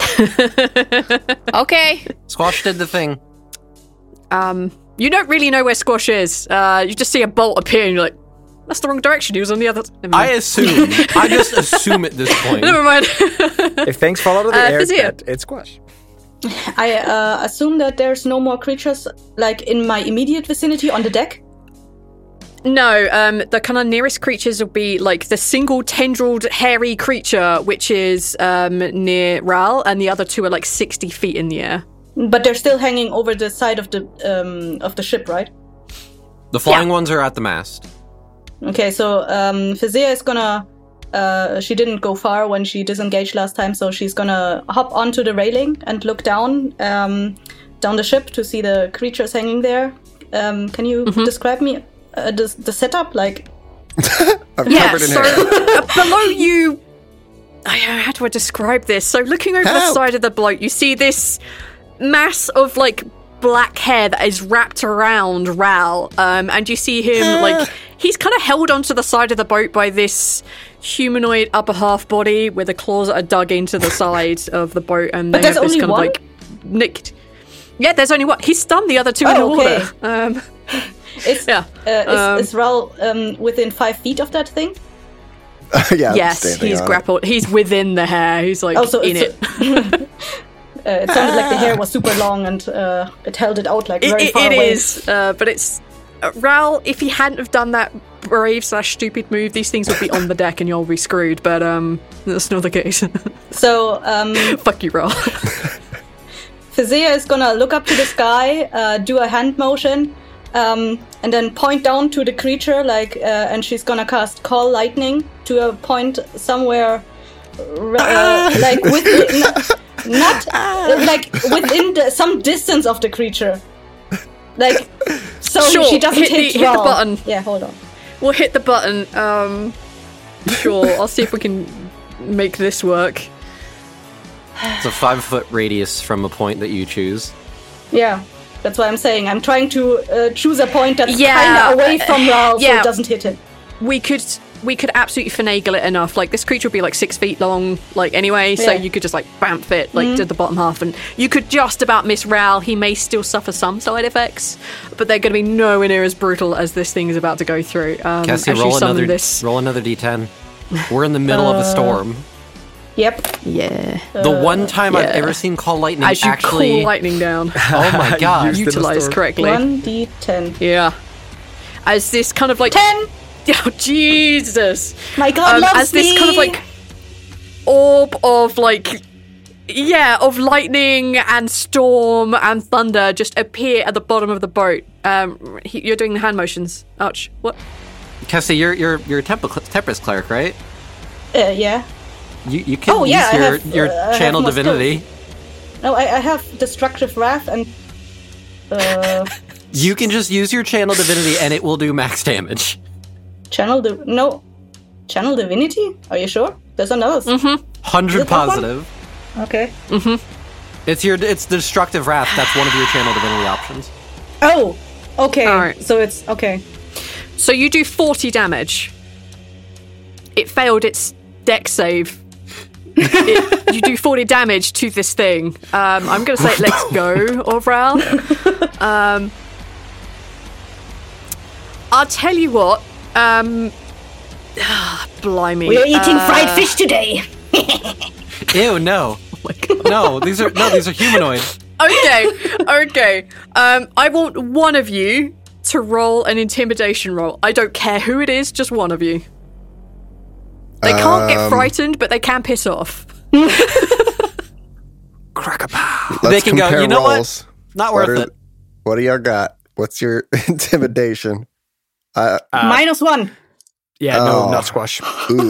G: Okay.
F: Squash did the thing.
D: You don't really know where Squash is. You just see a bolt appear and you're like, that's the wrong direction. He was on the other...
F: I assume. I just assume at this point.
D: Never mind.
I: If things fall out of the air, it's Squash.
H: I assume that there's no more creatures like in my immediate vicinity on the deck.
D: No, the kind of nearest creatures will be like the single tendrilled hairy creature, which is near Ral, and the other two are like 60 feet in the air.
H: But they're still hanging over the side of the ship, right?
F: The flying ones are at the mast.
H: Okay, so Physea is gonna... she didn't go far when she disengaged last time, so she's gonna hop onto the railing and look down the ship to see the creatures hanging there. Can you describe me the setup? Like,
E: I'm covered in hair.
D: Below you... How do I describe this? So looking over the side of the boat, you see this mass of like black hair that is wrapped around Ral, and you see him like he's kind of held onto the side of the boat by this humanoid upper half body with the claws that are dug into the side of the boat, and they have this kind of like nicked. Yeah, there's only one. He's stunned the other two in the water.
H: Is Ral within 5 feet of that thing?
D: Yes, he's grappled. He's within the hair. He's like in it.
H: It sounded like the hair was super long and it held it out like very far away.
D: It is, but it's... Ral, if he hadn't have done that brave/stupid move, these things would be on the deck and you'll be screwed, but that's not the case.
H: So,
D: fuck you, Ral.
H: Physea is gonna look up to the sky, do a hand motion, and then point down to the creature, like, and she's gonna cast Call Lightning to a point somewhere, like within, not like within some distance of the creature, like, so
D: sure,
H: she doesn't hit
D: the button.
H: Yeah, hold on.
D: We'll hit the button. Sure, I'll see if we can make this work.
F: It's a 5-foot radius from a point that you choose.
H: Yeah, that's what I'm saying. I'm trying to choose a point that's kind of away from Ral, so it doesn't hit him. We could absolutely finagle it enough. Like, this creature would be like 6 feet long, like, anyway, so you could just like bamf it, like, to the bottom half, and you could just about miss Ral. He may still suffer some side effects, but they're going to be nowhere near as brutal as this thing is about to go through.
F: Cassie, roll another D10. We're in the middle of a storm.
H: Yep.
D: Yeah.
F: The one time I've ever seen Call Lightning
D: as you
F: actually...
D: call lightning down.
F: Oh my god.
D: Utilized correctly.
H: 1d10.
D: Yeah. As this kind of like...
H: 10!
D: Oh, Jesus.
H: My god loves
D: as this
H: me.
D: kind of like orb of like... Yeah, of lightning and storm and thunder just appear at the bottom of the boat. You're doing the hand motions. Arch, what?
F: Cassie, you're a Tempest cleric, right?
H: Yeah.
F: You can use your channel divinity.
H: No, I have Destructive Wrath and...
F: You can just use your channel divinity and it will do max damage.
H: Channel Channel Divinity? Are you sure? There's another.
F: 100 positive.
H: Okay.
F: It's the Destructive Wrath. That's one of your Channel Divinity options.
H: Oh, okay.
D: All right.
H: So it's okay.
D: So you do 40 damage. It failed its dex save. You do 40 damage to this thing. I'm going to say let's go, Orvral. I'll tell you what. Blimey.
H: We're eating fried fish today.
F: Ew, no. Oh my God. No, these are humanoid.
D: Okay. I want one of you to roll an intimidation roll. I don't care who it is, just one of you. They can't get frightened, but they can piss off.
I: Crack-a-pow.
F: They can go, you know
E: rolls.
F: what? Not worth it.
E: What do y'all got? What's your intimidation?
H: -1.
I: Yeah, no, not squash.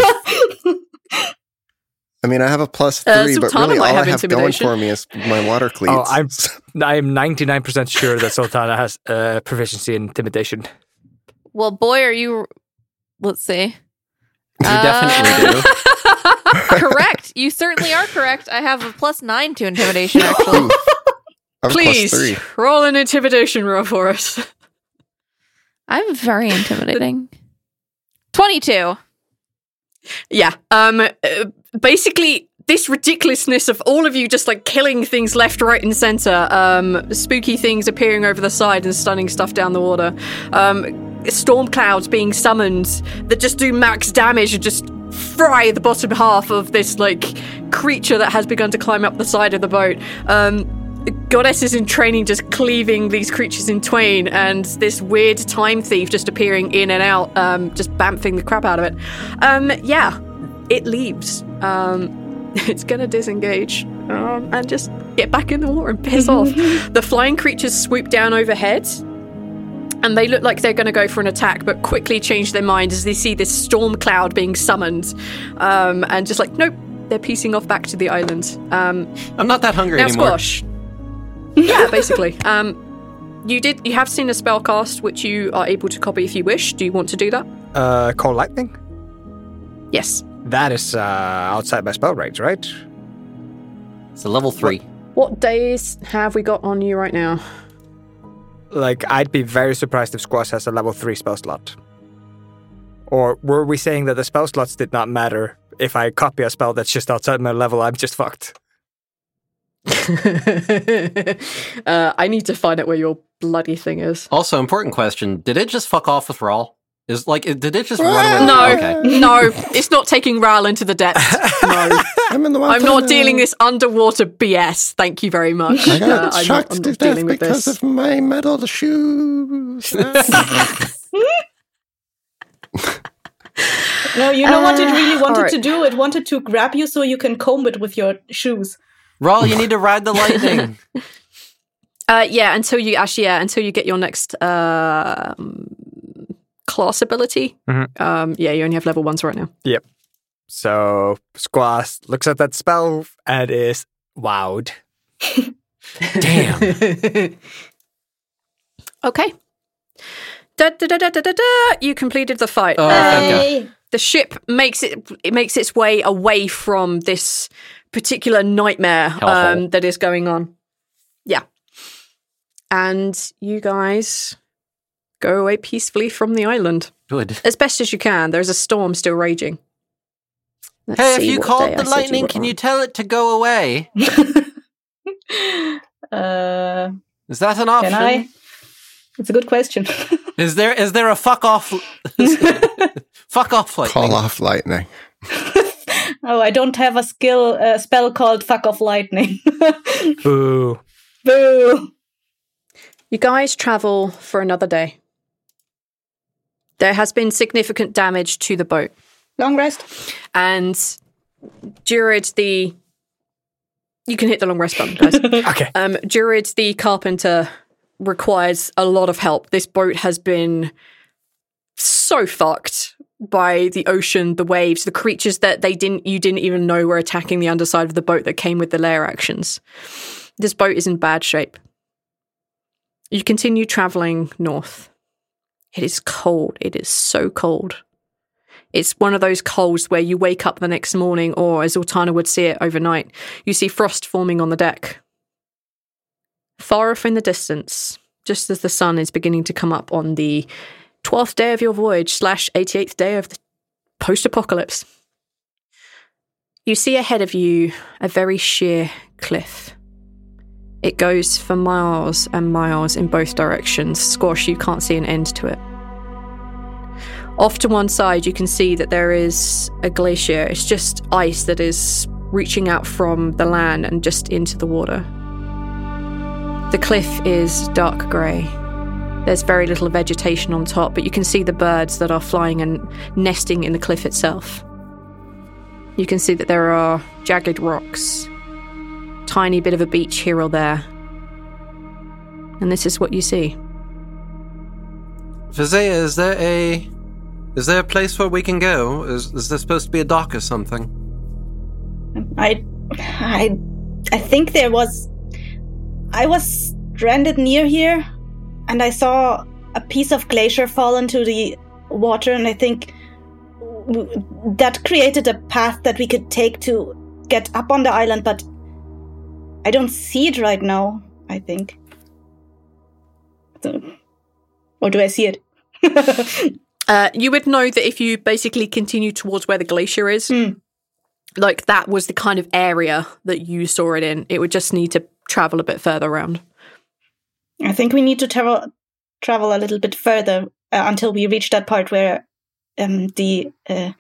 E: I mean, I have a +3, but really all I have going for me is my water cleats.
I: Oh, I am 99% sure that Sultana has proficiency in intimidation.
G: Well, boy, are you... Let's see.
F: You definitely do.
G: Correct. You certainly are correct. I have a +9 to intimidation, actually.
D: Please, roll an intimidation roll for us.
G: I'm very intimidating. 22.
D: Yeah. Basically, this ridiculousness of all of you just like killing things left, right, and center. Spooky things appearing over the side and stunning stuff down the water. Storm clouds being summoned that just do max damage and just fry the bottom half of this like creature that has begun to climb up the side of the boat. Goddesses in training just cleaving these creatures in twain, and this weird time thief just appearing in and out, just bamfing the crap out of it. Yeah, it leaves. It's gonna disengage and just get back in the water and piss off. The flying creatures swoop down overhead, and they look like they're going to go for an attack, but quickly change their mind as they see this storm cloud being summoned, and just like, nope, they're piecing off back to the island.
F: I'm not that hungry anymore.
D: Now, Squash. Yeah, basically. You have seen a spell cast, which you are able to copy if you wish. Do you want to do that?
I: Call Lightning?
D: Yes.
I: That is outside my spell range, right?
F: It's a level 3.
D: What days have we got on you right now?
I: Like, I'd be very surprised if Squash has a level 3 spell slot. Or were we saying that the spell slots did not matter? If I copy a spell that's just outside my level, I'm just fucked.
D: I need to find out where your bloody thing is.
F: Also, important question. Did it just fuck off with Rawl? Did it just run away?
D: No,
F: okay.
D: No, it's not taking Rawl into the depths. No.
E: I'm in the water.
D: I'm not dealing this underwater BS. Thank you very much.
E: I got shocked to death
D: dealing with
E: because
D: this.
E: of my metal shoes.
H: No, you know what it really wanted to do? It wanted to grab you so you can comb it with your shoes.
F: Rawl, you need to ride the lightning.
D: Yeah, until you get your next class ability.
I: Mm-hmm.
D: Yeah, you only have level 1s right now.
I: Yep. So Squash looks at that spell and is wowed. Damn.
D: Okay. You completed the fight.
F: Oh, thank God.
D: The ship makes its way away from this particular nightmare that is going on. Yeah. And you guys go away peacefully from the island.
F: Good.
D: As best as you can. There's a storm still raging.
F: Hey, if you called the lightning, can you tell it to go away? Is that an option?
H: Can I? It's a good question.
F: Is there a fuck off? Fuck off lightning.
E: Call off lightning.
H: Oh, I don't have a spell called fuck off lightning.
I: Boo.
H: Boo.
D: You guys travel for another day. There has been significant damage to the boat.
H: Long rest.
D: And Jurid you can hit the long rest button, guys.
I: Okay.
D: Jurid the carpenter requires a lot of help. This boat has been so fucked by the ocean, the waves, the creatures that you didn't even know were attacking the underside of the boat that came with the lair actions. This boat is in bad shape. You continue traveling north. It is cold. It is so cold. It's one of those colds where you wake up the next morning, or as Zoltana would see it overnight, you see frost forming on the deck. Far off in the distance, just as the sun is beginning to come up on the 12th day of your voyage / 88th day of the post-apocalypse, you see ahead of you a very sheer cliff. It goes for miles and miles in both directions. Squash, you can't see an end to it. Off to one side, you can see that there is a glacier. It's just ice that is reaching out from the land and just into the water. The cliff is dark grey. There's very little vegetation on top, but you can see the birds that are flying and nesting in the cliff itself. You can see that there are jagged rocks, tiny bit of a beach here or there. And this is what you see.
F: Physea, is there a place where we can go? Is there supposed to be a dock or something?
H: I think there was... I was stranded near here, and I saw a piece of glacier fall into the water, and I think that created a path that we could take to get up on the island, but I don't see it right now, I think. Or do I see it?
D: You would know that if you basically continue towards where the glacier is, like that was the kind of area that you saw it in. It would just need to travel a bit further around.
H: I think we need to travel a little bit further until we reach that part where the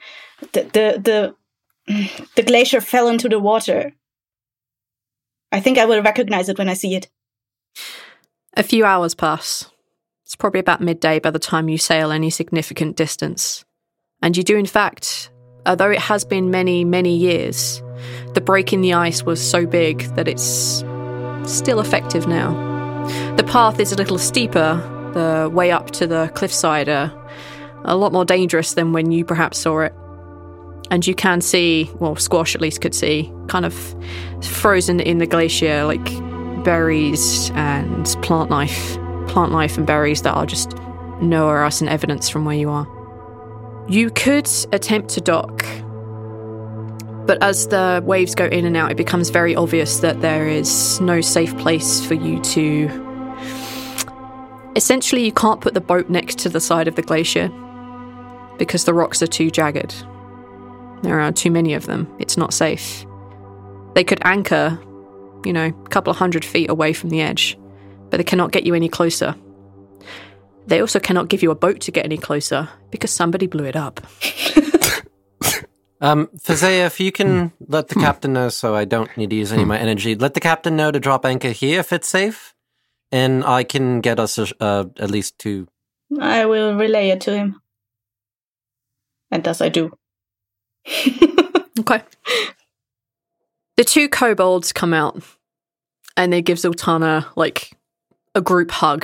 H: glacier fell into the water. I think I will recognize it when I see it.
D: A few hours pass. It's probably about midday by the time you sail any significant distance. And you do, in fact, although it has been many, many years, the break in the ice was so big that it's still effective now. The path is a little steeper, the way up to the cliffside, a lot more dangerous than when you perhaps saw it. And you can see, well, Squash at least could see, kind of frozen in the glacier, like berries and plant life and berries that are just nowhere else in evidence from where you are. You could attempt to dock, but as the waves go in and out, it becomes very obvious that there is no safe place for you to... Essentially, you can't put the boat next to the side of the glacier because the rocks are too jagged. There are too many of them. It's not safe. They could anchor, a couple of 100 feet away from the edge, but they cannot get you any closer. They also cannot give you a boat to get any closer because somebody blew it up.
F: Physea, if you can let the captain know so I don't need to use any of my energy, let the captain know to drop anchor here if it's safe, and I can get us at least two.
H: I will relay it to him. And thus I do.
D: Okay. The two kobolds come out, and they give Zoltana, a group hug.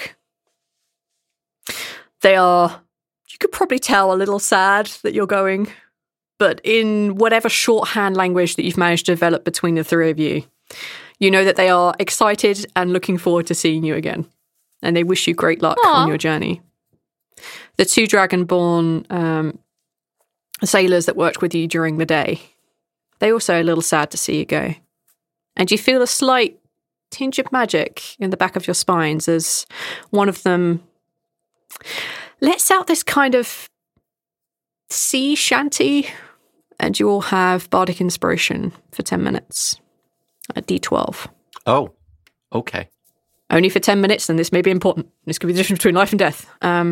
D: They are, you could probably tell, a little sad that you're going, but in whatever shorthand language that you've managed to develop between the three of you, you know that they are excited and looking forward to seeing you again, and they wish you great luck on your journey. The two Dragonborn sailors that worked with you during the day, they also are a little sad to see you go. And you feel a slight tinge of magic in the back of your spines as one of them lets out this kind of sea shanty, and you all have bardic inspiration for 10 minutes. A D12.
F: Oh, okay.
D: Only for 10 minutes, and this may be important. This could be the difference between life and death.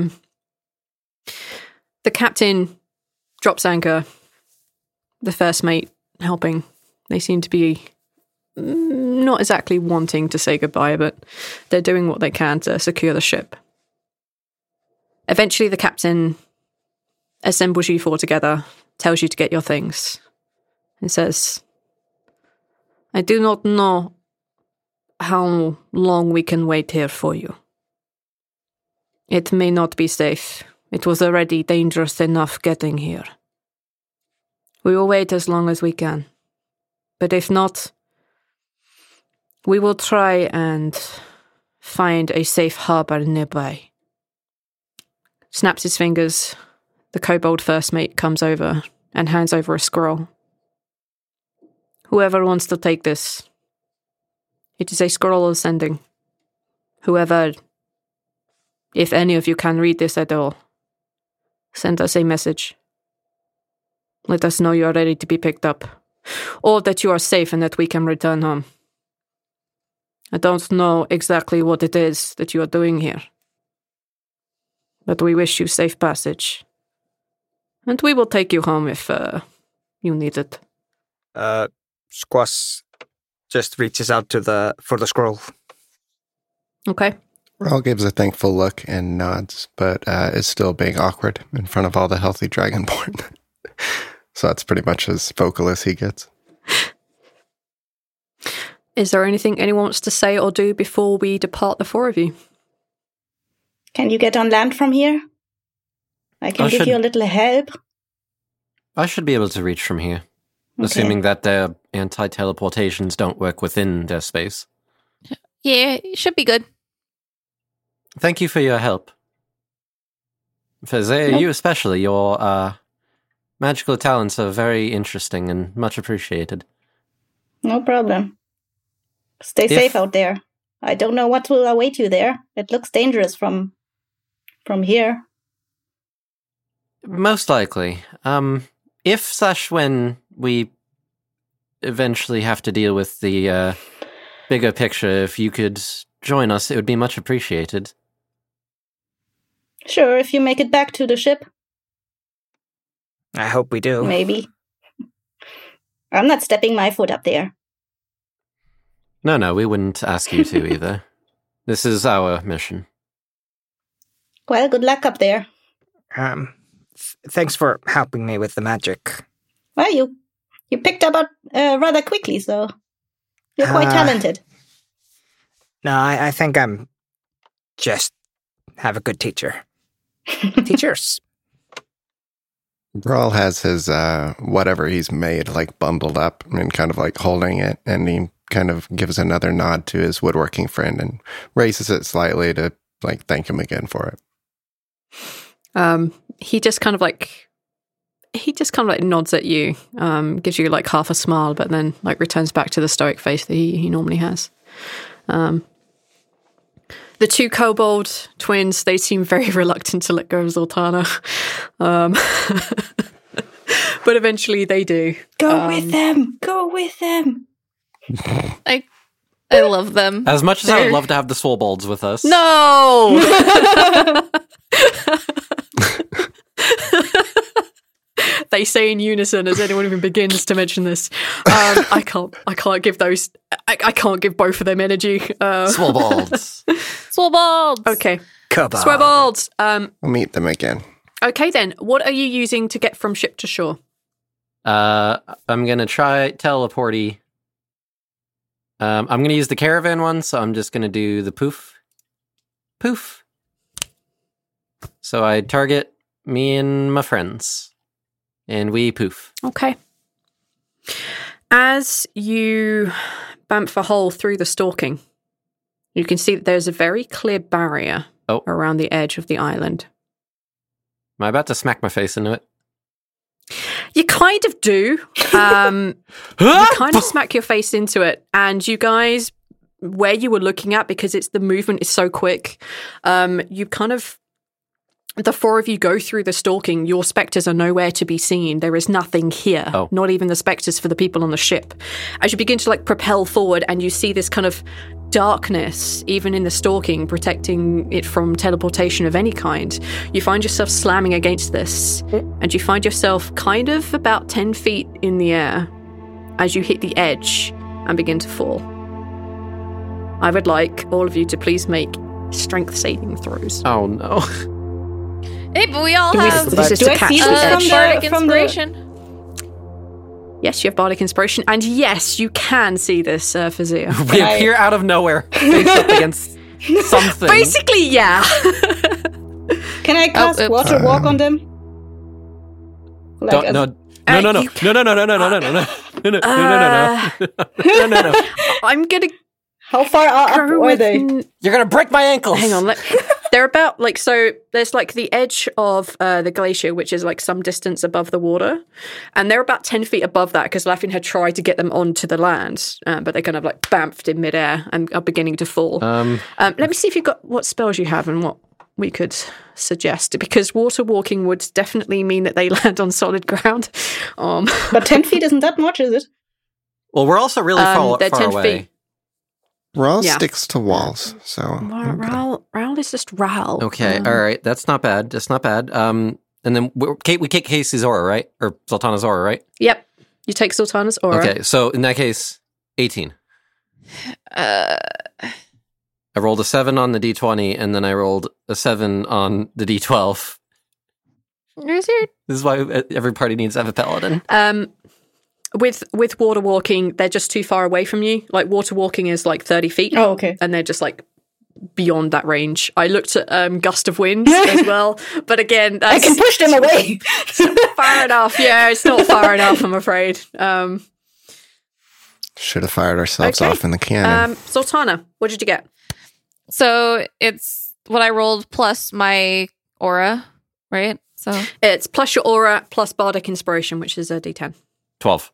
D: The captain drops anchor. The first mate helping. They seem to be not exactly wanting to say goodbye, but they're doing what they can to secure the ship. Eventually, the captain assembles you four together, tells you to get your things, and says, I do not know how long we can wait here for you. It may not be safe. It was already dangerous enough getting here. We will wait as long as we can. But if not, we will try and find a safe harbor nearby. Snaps his fingers. The kobold first mate comes over and hands over a scroll. Whoever wants to take this. It is a scroll of sending. Whoever, if any of you can read this at all, send us a message. Let us know you are ready to be picked up, or that you are safe and that we can return home. I don't know exactly what it is that you are doing here, but we wish you safe passage. And we will take you home if you need it.
I: Squash just reaches out for the scroll.
D: Okay.
E: Rahl gives a thankful look and nods, but is still being awkward in front of all the healthy Dragonborn. So that's pretty much as vocal as he gets.
D: Is there anything anyone wants to say or do before we depart, the four of you?
H: Can you get on land from here? I can give you a little help.
F: I should be able to reach from here, assuming that their anti-teleportations don't work within their space.
G: Yeah, it should be good.
F: Thank you for your help. Fezea, you especially, your magical talents are very interesting and much appreciated.
H: No problem. Stay safe out there. I don't know what will await you there. It looks dangerous from here.
F: Most likely. If/when we eventually have to deal with the bigger picture, if you could join us, it would be much appreciated.
H: Sure, if you make it back to the ship.
I: I hope we do.
H: Maybe. I'm not stepping my foot up there.
F: No, we wouldn't ask you to either. This is our mission.
H: Well, good luck up there.
I: Thanks for helping me with the magic.
H: Well, you picked up rather quickly, so you're quite talented.
I: No, I think I'm just have a good teacher. Teachers.
E: Rahl has his whatever he's made like bundled up and kind of like holding it, and he kind of gives another nod to his woodworking friend and raises it slightly to like thank him again for it.
D: He just kind of like nods at you, gives you like half a smile, but then like returns back to the stoic face that he normally has. The two kobold twins, they seem very reluctant to let go of Zoltana. But eventually they do.
H: Go with them! Go with them!
G: I love them.
F: As much as I would love to have the Swobolds with us.
D: No! They say in unison as anyone even begins to mention this. I can't give those. I can't give both of them energy.
F: Swobolds.
G: Swobolds.
D: Okay.
I: Swobolds.
E: We'll meet them again.
D: Okay then. What are you using to get from ship to shore?
F: I'm gonna try teleporty. I'm gonna use the caravan one, so I'm just gonna do the poof. Poof. So I target me and my friends. And we poof.
D: Okay. As you bamf a hole through the stalking, you can see that there's a very clear barrier around the edge of the island.
F: Am I about to smack my face into it?
D: You kind of do. You kind of smack your face into it, and you guys, where you were looking at, because the movement is so quick, you kind of... The four of you go through the stalking. Your spectres are nowhere to be seen. There is nothing here. Not even the spectres for the people on the ship. As you begin to like propel forward and you see this kind of darkness, even in the stalking, protecting it from teleportation of any kind, you find yourself slamming against this. And you find yourself kind of about 10 feet in the air as you hit the edge and begin to fall. I would like all of you to please make strength saving throws.
F: Oh no.
G: Hey, but we all have...
D: This is to catch the edge.
G: Bardic Inspiration.
D: Yes, you have Bardic Inspiration. And yes, you can see this, Fezea.
F: We appear out of nowhere, face up against something.
D: Basically, yeah.
H: Can I cast Water Walk on them?
F: Like no.
D: I'm gonna...
H: How far up are they?
F: You're gonna break my ankles.
D: Hang on, They're about so there's the edge of the glacier, which is some distance above the water, and they're about 10 feet above that because Laffian had tried to get them onto the land, but they kind of bamfed in midair and are beginning to fall. Let me see if you've got what spells you have and what we could suggest, because water walking would definitely mean that they land on solid ground.
H: But 10 feet isn't that much, is it?
F: Well, we're also really far
D: 10
F: away.
D: feet.
E: Ral sticks to walls, so...
D: Ral is just Ral.
F: Okay, all right. That's not bad. And then we take Casey's aura, right? Or Sultana's aura, right?
D: Yep. You take Sultana's aura.
F: Okay, so in that case, 18. I rolled a 7 on the D20, and then I rolled a 7 on the D12. This is why every party needs to have a paladin.
D: With water walking, they're just too far away from you. Water walking is 30 feet.
H: Oh, okay.
D: And they're just beyond that range. I looked at gust of wind as well, but again,
H: I can push them away.
D: Far enough. Yeah, it's not far enough, I'm afraid.
E: Should have fired ourselves off in the cannon.
D: Sultana, what did you get?
G: So it's what I rolled plus my aura, right? So
D: it's plus your aura plus bardic inspiration, which is a D10.
F: 12.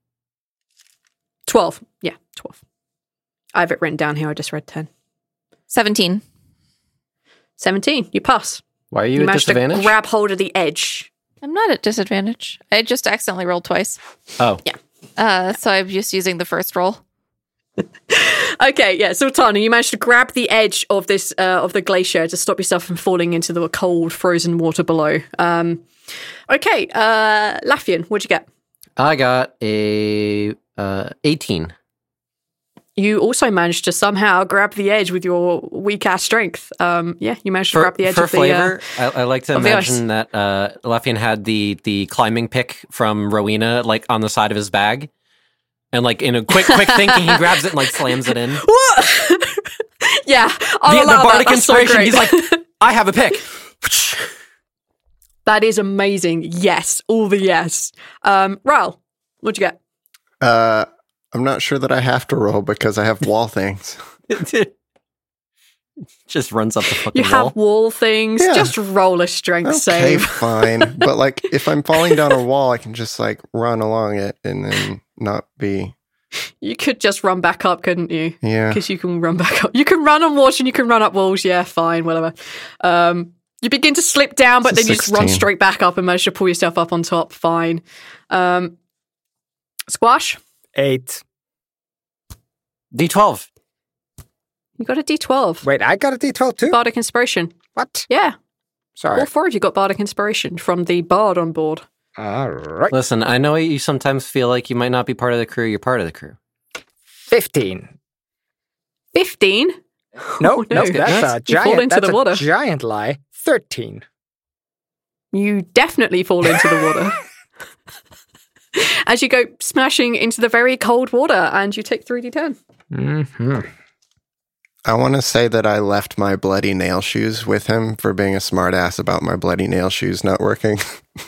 D: 12. Yeah, 12. I have it written down here. I just read 10.
G: 17.
D: 17. You pass.
F: Why are you at disadvantage?
D: Managed to grab hold of the edge.
G: I'm not at disadvantage. I just accidentally rolled twice.
F: Oh.
D: Yeah.
G: So I'm just using the first roll.
D: Okay, yeah. Sultana, you managed to grab the edge of this of the glacier to stop yourself from falling into the cold, frozen water below. Okay, Laffian, what'd you get?
F: I got a 18.
D: You also managed to somehow grab the edge with your weak-ass strength. You managed to grab the edge of the... For
F: flavor, I like to imagine that Laffian had the climbing pick from Rowena, on the side of his bag. And, in a quick thinking, he grabs it and, slams it in.
D: Yeah,
F: the bardic inspiration, he's like, I have a pick.
D: That is amazing. Yes, all the yes. Ral, what'd you get?
E: I'm not sure that I have to roll because I have wall things.
F: Just runs up the fucking wall.
D: You have wall things. Yeah. Just roll a strength save.
E: Okay, fine. But if I'm falling down a wall, I can just run along it and then not be...
D: You could just run back up, couldn't you?
E: Yeah.
D: Because you can run back up. You can run on water and you can run up walls. Yeah, fine, whatever. You begin to slip down, but then you just run straight back up and manage to pull yourself up on top. Fine. Squash?
I: 8.
F: D12.
D: You got a D12.
I: Wait, I got a D12 too?
D: Bardic Inspiration.
I: What?
D: Yeah.
I: Sorry.
D: All 4 of you got Bardic Inspiration from the bard on board.
I: All right.
F: Listen, I know you sometimes feel like you might not be part of the crew. You're part of the crew.
I: 15.
D: 15?
I: No, that's a giant.
D: Fall into the water.
I: A giant lie. 13.
D: You definitely fall into the water. As you go smashing into the very cold water, and you take 3d10.
I: Mm-hmm.
E: I want to say that I left my bloody nail shoes with him for being a smartass about my bloody nail shoes not working.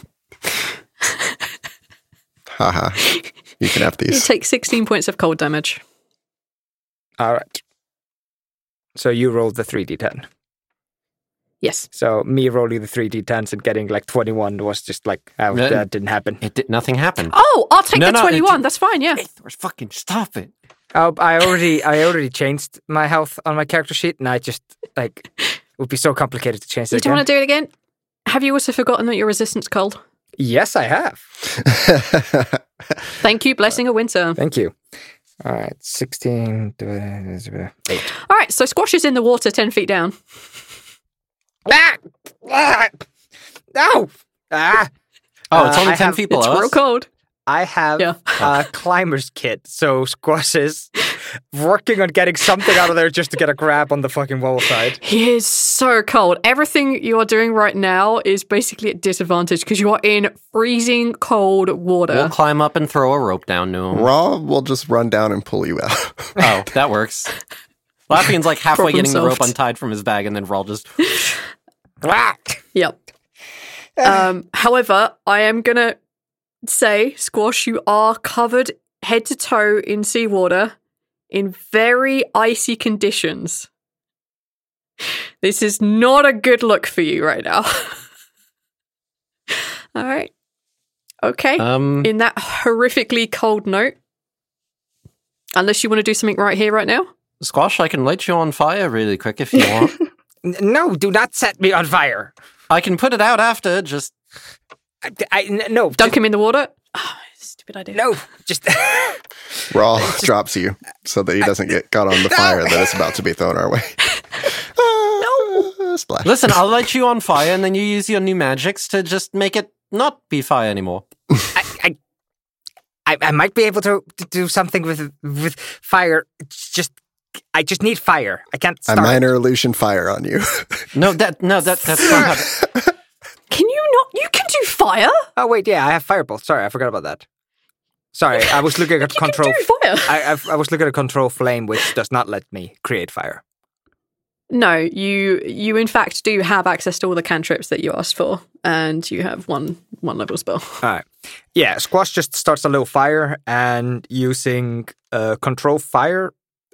E: Haha. You can have these.
D: You take 16 points of cold damage.
I: All right. So you rolled the 3d10.
D: Yes.
I: So me rolling the 3d10s and getting 21 was just that didn't happen.
F: Nothing happened.
D: Oh, I'll take the 21. That's fine, yeah.
F: Fucking stop it.
I: Oh, I already changed my health on my character sheet, and I just it would be so complicated to change it.
D: Do you want to do it again? Have you also forgotten that you're resistant to cold?
I: Yes, I have.
D: Thank you, Blessing of Winter.
I: Thank you. All right, 16, 8.
D: All right, so Squash is in the water 10 feet down.
I: No!
F: Oh, it's only 10 feet below us?
D: It's real cold.
I: I have a climber's kit, so Squash is working on getting something out of there just to get a grab on the fucking wall side.
D: He is so cold. Everything you are doing right now is basically at disadvantage because you are in freezing cold water.
F: We'll climb up and throw a rope down to him.
E: Rob will just run down and pull you out.
F: Oh, that works. Laffian's halfway
D: Problem
F: getting
D: solved.
F: the rope untied from his bag, and then Rawl just...
D: Yep. However, I am going to say, Squash, you are covered head to toe in seawater in very icy conditions. This is not a good look for you right now. All right. Okay. In that horrifically cold note, unless you want to do something right here, right now.
F: Squash, I can light you on fire really quick if you want.
I: No, do not set me on fire.
F: I can put it out after, just...
I: No.
D: Dunk him in the water? Oh, stupid idea.
I: No, just...
E: Rawl drops you so that he doesn't get caught on the fire that is about to be thrown our way. No! Splash.
F: Listen, I'll light you on fire and then you use your new magics to just make it not be fire anymore.
I: I might be able to do something with fire. I just need fire. I can't start.
E: A minor illusion fire on you.
F: No, that's not how...
D: Can you not? You can do fire?
I: Oh, wait, yeah, I have firebolt. Sorry, I forgot about that. Sorry, I was looking at control.
D: Can do fire.
I: I was looking at control flame, which does not let me create fire.
D: No, you in fact do have access to all the cantrips that you asked for, and you have one level spell.
I: All right. Yeah, Squash just starts a little fire, and using control fire,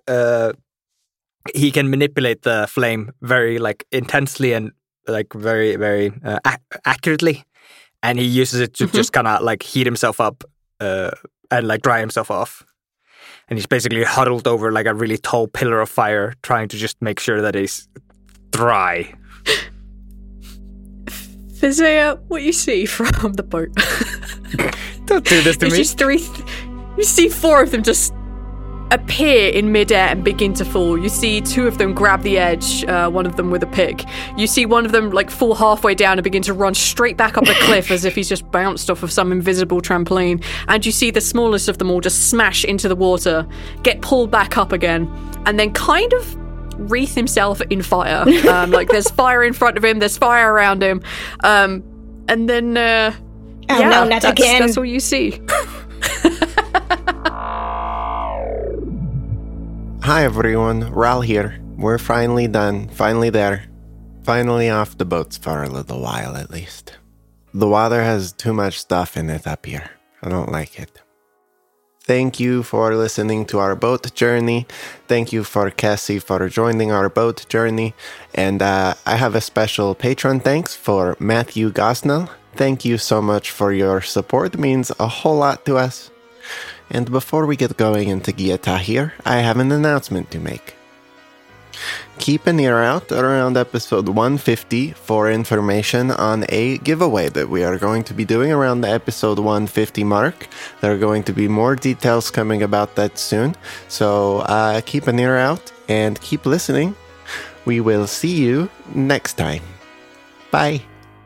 I: he can manipulate the flame very intensely and very very accurately, and he uses it to just kind of heat himself up and dry himself off. And he's basically huddled over a really tall pillar of fire, trying to just make sure that he's dry.
D: Physea, what you see from the boat?
I: Don't do this to me.
D: Just you see 4 of them just appear in midair and begin to fall. You see 2 of them grab the edge, one of them with a pick. You see one of them fall halfway down and begin to run straight back up the cliff as if he's just bounced off of some invisible trampoline. And you see the smallest of them all just smash into the water, get pulled back up again, and then kind of wreath himself in fire. There's fire in front of him, there's fire around him. And then
H: no, not again.
D: That's all you see.
E: Hi everyone, Rawl here. We're finally done, finally there. Finally off the boats for a little while at least. The water has too much stuff in it up here. I don't like it. Thank you for listening to our boat journey. Thank you for Cassie for joining our boat journey. And I have a special patron thanks for Matthew Gosnell. Thank you so much for your support. It means a whole lot to us. And before we get going into Giata here, I have an announcement to make. Keep an ear out around episode 150 for information on a giveaway that we are going to be doing around the episode 150 mark. There are going to be more details coming about that soon, so keep an ear out and keep listening. We will see you next time. Bye.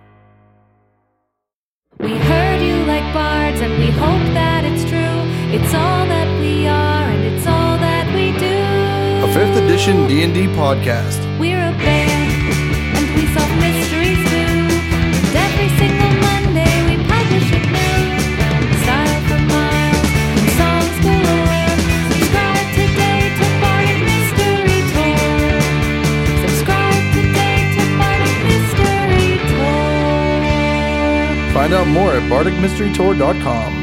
J: We heard you like bards and we hope that it's true. It's all that we are and it's all that we do.
K: A 5th edition D&D podcast.
J: We're a band and we solve mysteries too. And every single Monday we publish it new. Style for miles and songs galore. Subscribe today to Bardic Mystery Tour. Subscribe today to Bardic Mystery Tour.
K: Find out more at bardicmysterytour.com.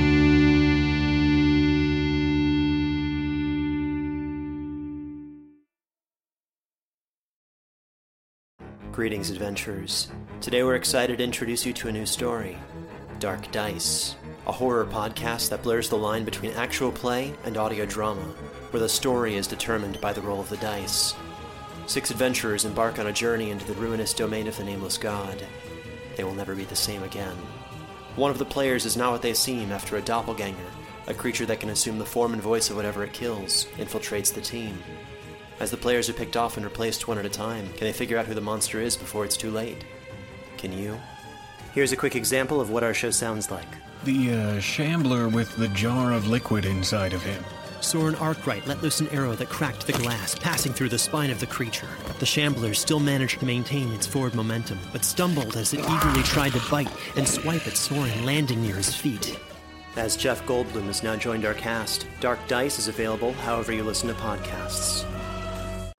L: Greetings, adventurers. Today we're excited to introduce you to a new story, Dark Dice, a horror podcast that blurs the line between actual play and audio drama, where the story is determined by the roll of the dice. 6 adventurers embark on a journey into the ruinous domain of the Nameless God. They will never be the same again. One of the players is not what they seem after a doppelganger, a creature that can assume the form and voice of whatever it kills, infiltrates the team. As the players are picked off and replaced one at a time, can they figure out who the monster is before it's too late? Can you? Here's a quick example of what our show sounds like.
M: The shambler with the jar of liquid inside of him.
L: Soren Arkwright let loose an arrow that cracked the glass, passing through the spine of the creature. The shambler still managed to maintain its forward momentum, but stumbled as it eagerly tried to bite and swipe at Soren, landing near his feet. As Jeff Goldblum has now joined our cast, Dark Dice is available however you listen to podcasts.